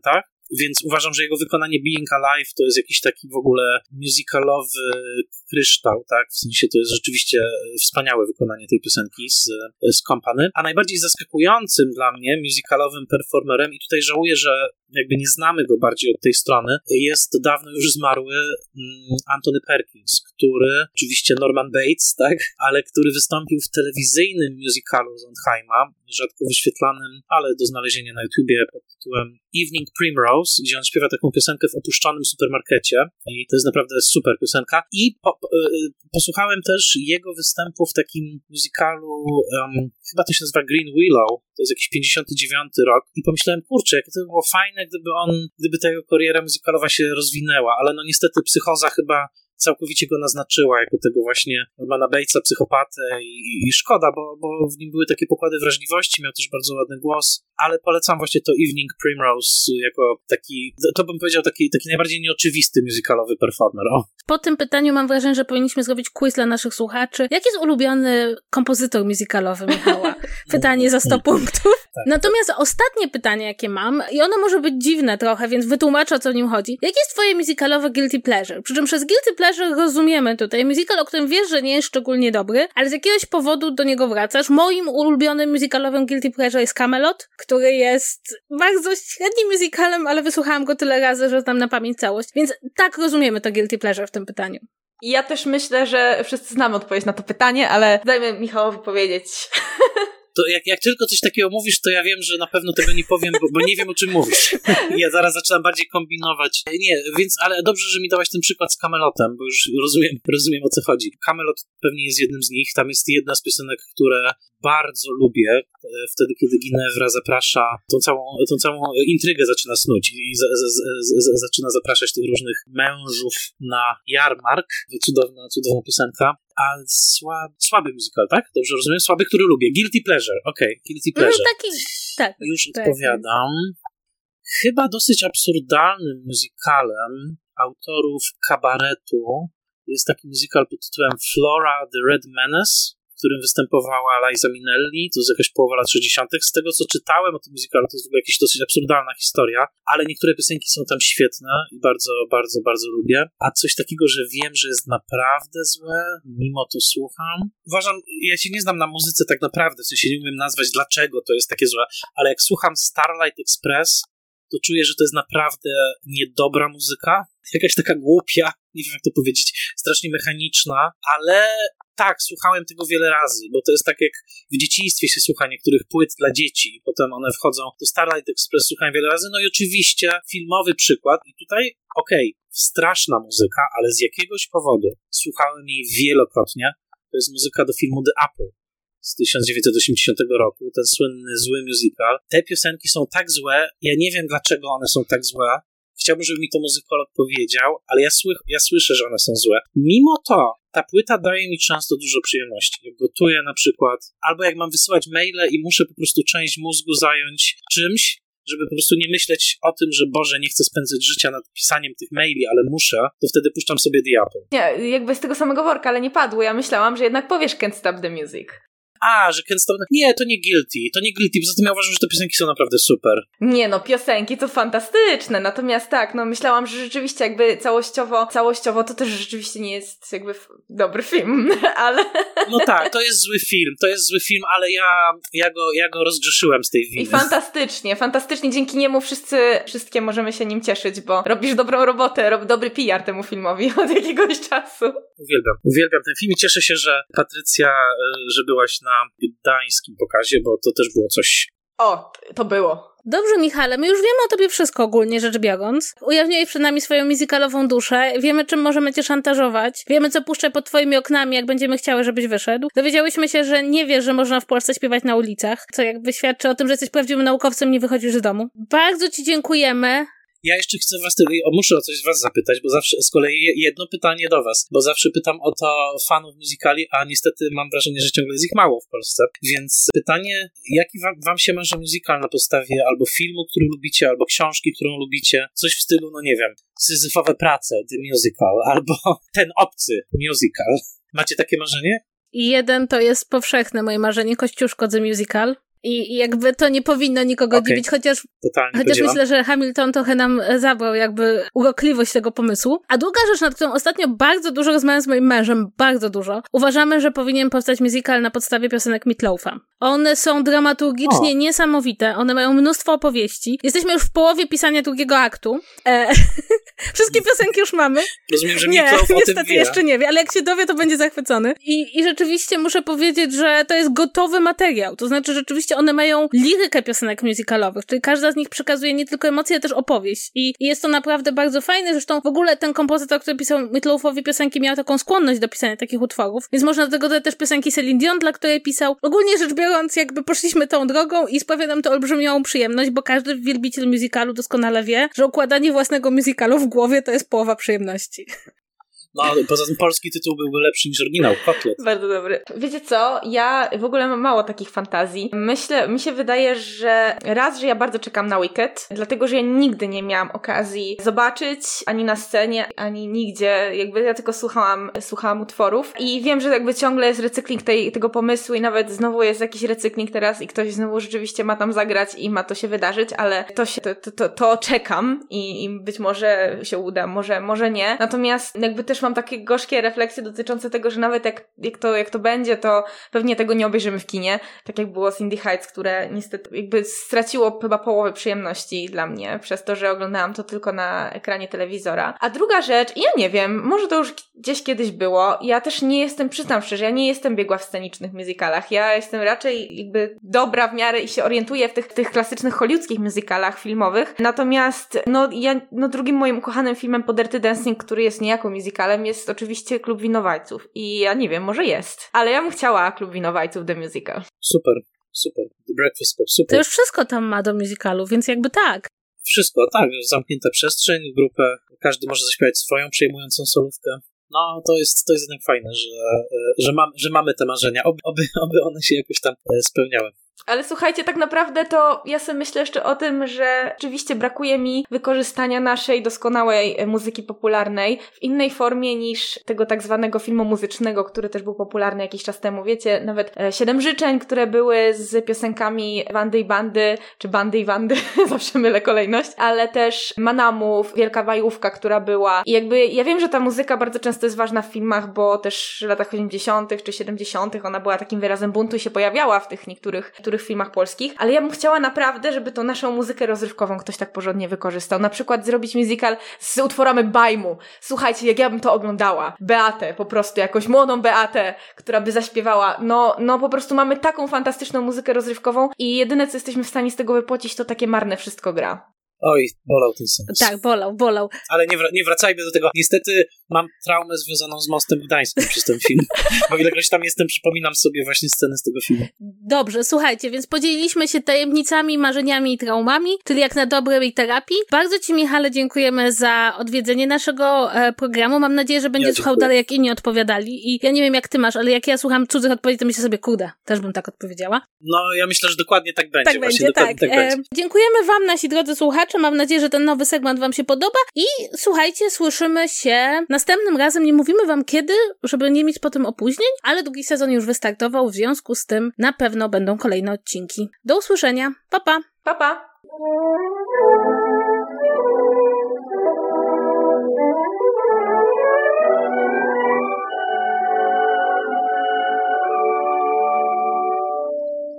Więc uważam, że jego wykonanie Being Alive to jest jakiś taki w ogóle musicalowy kryształ, tak? W sensie to jest rzeczywiście wspaniałe wykonanie tej piosenki z Company. A najbardziej zaskakującym dla mnie musicalowym performerem, i tutaj żałuję, że jakby nie znamy go bardziej od tej strony, jest dawno już zmarły Anthony Perkins, który, oczywiście Norman Bates, tak? Ale który wystąpił w telewizyjnym musicalu Sondheima, rzadko wyświetlanym, ale do znalezienia na YouTubie pod tytułem Evening Primrose, gdzie on śpiewa taką piosenkę w opuszczonym supermarkecie i to jest naprawdę super piosenka. I posłuchałem też jego występu w takim musicalu, chyba to się nazywa Green Willow, to jest jakiś 59 rok i pomyślałem, kurczę, jakie to by było fajne, gdyby ta jego kariera muzykalowa się rozwinęła, ale no niestety psychoza chyba całkowicie go naznaczyła jako tego właśnie Normana Batesa, psychopatę i szkoda, bo w nim były takie pokłady wrażliwości, miał też bardzo ładny głos, ale polecam właśnie to Evening Primrose jako taki, to bym powiedział, taki najbardziej nieoczywisty musicalowy performer. O. Po tym pytaniu mam wrażenie, że powinniśmy zrobić quiz dla naszych słuchaczy. Jaki jest ulubiony kompozytor musicalowy Michała? Pytanie za 100 punktów. Tak. Natomiast ostatnie pytanie, jakie mam, i ono może być dziwne trochę, więc wytłumaczę, o co w nim chodzi. Jakie jest twoje musicalowe guilty pleasure? Przy czym przez guilty pleasure rozumiemy tutaj musical, o którym wiesz, że nie jest szczególnie dobry, ale z jakiegoś powodu do niego wracasz. Moim ulubionym musicalowym guilty pleasure jest Camelot, który jest bardzo średnim musicalem, ale wysłuchałam go tyle razy, że znam na pamięć całość. Więc tak rozumiemy to guilty pleasure w tym pytaniu. I ja też myślę, że wszyscy znamy odpowiedź na to pytanie, ale dajmy Michałowi powiedzieć. To jak tylko coś takiego mówisz, to ja wiem, że na pewno tego nie powiem, bo nie wiem, o czym mówisz. Ja zaraz zaczynam bardziej kombinować. Nie, więc, ale dobrze, że mi dałaś ten przykład z Camelotem, bo już rozumiem, o co chodzi. Camelot pewnie jest jednym z nich. Tam jest jedna z piosenek, które bardzo lubię. Wtedy, kiedy Ginevra zaprasza, tą całą intrygę zaczyna snuć i zaczyna zapraszać tych różnych mężów na jarmark. Cudowna piosenka. A słaby musical, tak? Dobrze rozumiem? Słaby, który lubię. Guilty pleasure. Okej, guilty pleasure. Tak. Już odpowiadam. Chyba dosyć absurdalnym musicalem autorów kabaretu jest taki musical pod tytułem Flora the Red Menace, w którym występowała Liza Minnelli, to jest jakaś połowa lat 60. Z tego, co czytałem o tym musicalu, to jest w ogóle jakaś dosyć absurdalna historia, ale niektóre piosenki są tam świetne i bardzo, bardzo, bardzo lubię. A coś takiego, że wiem, że jest naprawdę złe, mimo to słucham. Uważam, ja się nie znam na muzyce tak naprawdę, w sensie nie umiem nazwać, dlaczego to jest takie złe, ale jak słucham Starlight Express, to czuję, że to jest naprawdę niedobra muzyka, jakaś taka głupia, nie wiem jak to powiedzieć, strasznie mechaniczna, ale tak, słuchałem tego wiele razy, bo to jest tak jak w dzieciństwie się słucha niektórych płyt dla dzieci, potem one wchodzą do Starlight Express, słuchałem wiele razy, no i oczywiście filmowy przykład i tutaj, straszna muzyka, ale z jakiegoś powodu słuchałem jej wielokrotnie, to jest muzyka do filmu The Apple z 1980 roku, ten słynny zły musical. Te piosenki są tak złe, ja nie wiem dlaczego one są tak złe. Chciałbym, żeby mi to muzykolog powiedział, ale ja słyszę, że one są złe. Mimo to ta płyta daje mi często dużo przyjemności. Jak gotuję na przykład, albo jak mam wysyłać maile i muszę po prostu część mózgu zająć czymś, żeby po prostu nie myśleć o tym, że Boże, nie chcę spędzać życia nad pisaniem tych maili, ale muszę, to wtedy puszczam sobie The Apple. Nie, jakby z tego samego worka, ale nie padło. Ja myślałam, że jednak powiesz Can't Stop the Music. Że Can't Stop... Nie, to nie guilty. Poza tym ja uważam, że te piosenki są naprawdę super. Nie no, piosenki to fantastyczne, natomiast tak, no myślałam, że rzeczywiście jakby całościowo to też rzeczywiście nie jest jakby dobry film, ale... No tak, to jest zły film, ale ja go rozgrzeszyłem z tej winy. I fantastycznie, dzięki niemu wszystkie możemy się nim cieszyć, bo robisz dobrą robotę, dobry PR temu filmowi od jakiegoś czasu. Uwielbiam ten film i cieszę się, że Patrycja, że byłaś na gdańskim pokazie, bo to też było coś. O, to było. Dobrze, Michale, my już wiemy o tobie wszystko ogólnie rzecz biorąc. Ujawniłeś przed nami swoją musicalową duszę, wiemy czym możemy cię szantażować, wiemy co puszczę pod twoimi oknami, jak będziemy chciały, żebyś wyszedł. Dowiedziałyśmy się, że nie wiesz, że można w Polsce śpiewać na ulicach, co jakby świadczy o tym, że jesteś prawdziwym naukowcem, nie wychodzisz z domu. Bardzo ci dziękujemy. Ja jeszcze chcę muszę o coś was zapytać, bo zawsze, z kolei jedno pytanie do was, bo zawsze pytam o to fanów musicali, a niestety mam wrażenie, że ciągle jest ich mało w Polsce, więc pytanie, jaki wam się marzy musical na podstawie albo filmu, który lubicie, albo książki, którą lubicie, coś w stylu, no nie wiem, Syzyfowe prace, The Musical, albo Ten obcy musical. Macie takie marzenie? I jeden to jest powszechne moje marzenie, Kościuszko The Musical. I jakby to nie powinno nikogo dziwić, chociaż myślę, że Hamilton trochę nam zabrał jakby urokliwość tego pomysłu. A druga rzecz, nad którą ostatnio bardzo dużo rozmawiam z moim mężem, bardzo dużo, uważamy, że powinien powstać musical na podstawie piosenek Meat Loafa. One są dramaturgicznie niesamowite, one mają mnóstwo opowieści. Jesteśmy już w połowie pisania drugiego aktu. Wszystkie piosenki już mamy. Rozumiem, że Meat Loaf o tym niestety jeszcze nie wie, ale jak się dowie, to będzie zachwycony. I rzeczywiście muszę powiedzieć, że to jest gotowy materiał. To znaczy, rzeczywiście one mają lirykę piosenek musicalowych, czyli każda z nich przekazuje nie tylko emocje, ale też opowieść. I jest to naprawdę bardzo fajne. Zresztą w ogóle ten kompozytor, który pisał Meat Loafowi piosenki, miał taką skłonność do pisania takich utworów, więc można do tego dodać też piosenki Celine Dion, dla której pisał. Ogólnie rzecz biorąc, jakby poszliśmy tą drogą i sprawia nam to olbrzymią przyjemność, bo każdy wielbiciel musicalu doskonale wie, że układanie własnego musicalu w głowie to jest połowa przyjemności. No, poza tym polski tytuł byłby lepszy niż oryginał, Kotlet. Bardzo dobry. Wiecie co? Ja w ogóle mam mało takich fantazji. Mi się wydaje, że ja bardzo czekam na Wicked, dlatego, że ja nigdy nie miałam okazji zobaczyć ani na scenie, ani nigdzie. Jakby ja tylko słuchałam utworów i wiem, że jakby ciągle jest recykling tego pomysłu i nawet znowu jest jakiś recykling teraz i ktoś znowu rzeczywiście ma tam zagrać i ma to się wydarzyć, ale to czekam i być może się uda, może nie. Natomiast jakby też mam takie gorzkie refleksje dotyczące tego, że nawet jak to będzie, to pewnie tego nie obejrzymy w kinie, tak jak było z Indie Heights, które niestety jakby straciło chyba połowę przyjemności dla mnie, przez to, że oglądałam to tylko na ekranie telewizora. A druga rzecz, ja nie wiem, może to już gdzieś kiedyś było, ja też nie jestem, przyznam szczerze, ja nie jestem biegła w scenicznych musicalach, ja jestem raczej jakby dobra w miarę i się orientuję w tych klasycznych hollywoodzkich musicalach filmowych, natomiast drugim moim ukochanym filmem po Dirty Dancing, który jest niejako musicalem, jest oczywiście Klub Winowajców. I ja nie wiem, może jest. Ale ja bym chciała Klub Winowajców The Musical. Super. The Breakfast Club, super. To już wszystko tam ma do musicalu, więc jakby tak. Wszystko, tak. Zamknięta przestrzeń, grupę. Każdy może zaśpiewać swoją przejmującą solówkę. No, to jest jednak fajne, że mamy te marzenia. Oby one się jakoś tam spełniały. Ale słuchajcie, tak naprawdę to ja sobie myślę jeszcze o tym, że oczywiście brakuje mi wykorzystania naszej doskonałej muzyki popularnej w innej formie niż tego tak zwanego filmu muzycznego, który też był popularny jakiś czas temu. Wiecie, nawet 7 życzeń, które były z piosenkami Wandy i Bandy, czy Bandy i Wandy, zawsze mylę kolejność, ale też Manamów, Wielka Wajówka, która była. I jakby ja wiem, że ta muzyka bardzo często jest ważna w filmach, bo też w latach 80. czy 70. ona była takim wyrazem buntu i się pojawiała w tych niektórych filmach polskich, ale ja bym chciała naprawdę, żeby tą naszą muzykę rozrywkową ktoś tak porządnie wykorzystał. Na przykład zrobić musical z utworami Bajmu. Słuchajcie, jak ja bym to oglądała. Beatę, po prostu jakąś młodą Beatę, która by zaśpiewała. No po prostu mamy taką fantastyczną muzykę rozrywkową i jedyne, co jesteśmy w stanie z tego wypłacić, to takie marne wszystko gra. Oj, bolał ten sens. Tak, bolał. Ale nie wracajmy do tego. Niestety mam traumę związaną z Mostem w Gdańsku przez ten film. Bo ilekroć tam jestem, przypominam sobie właśnie scenę z tego filmu. Dobrze, słuchajcie, więc podzieliliśmy się tajemnicami, marzeniami i traumami, czyli jak na dobrej terapii. Bardzo Ci, Michale, dziękujemy za odwiedzenie naszego programu. Mam nadzieję, że będzie słuchał dalej, jak inni odpowiadali. I ja nie wiem, jak Ty masz, ale jak ja słucham cudzych odpowiedzi, to myślę sobie, kurde, też bym tak odpowiedziała. No, ja myślę, że dokładnie tak będzie. Tak będzie, tak. Dziękujemy Wam, nasi drodzy słuchacze. Mam nadzieję, że ten nowy segment Wam się podoba i słuchajcie, słyszymy się następnym razem. Nie mówimy Wam kiedy, żeby nie mieć potem opóźnień, ale drugi sezon już wystartował, w związku z tym na pewno będą kolejne odcinki. Do usłyszenia. Pa, pa! Pa, pa!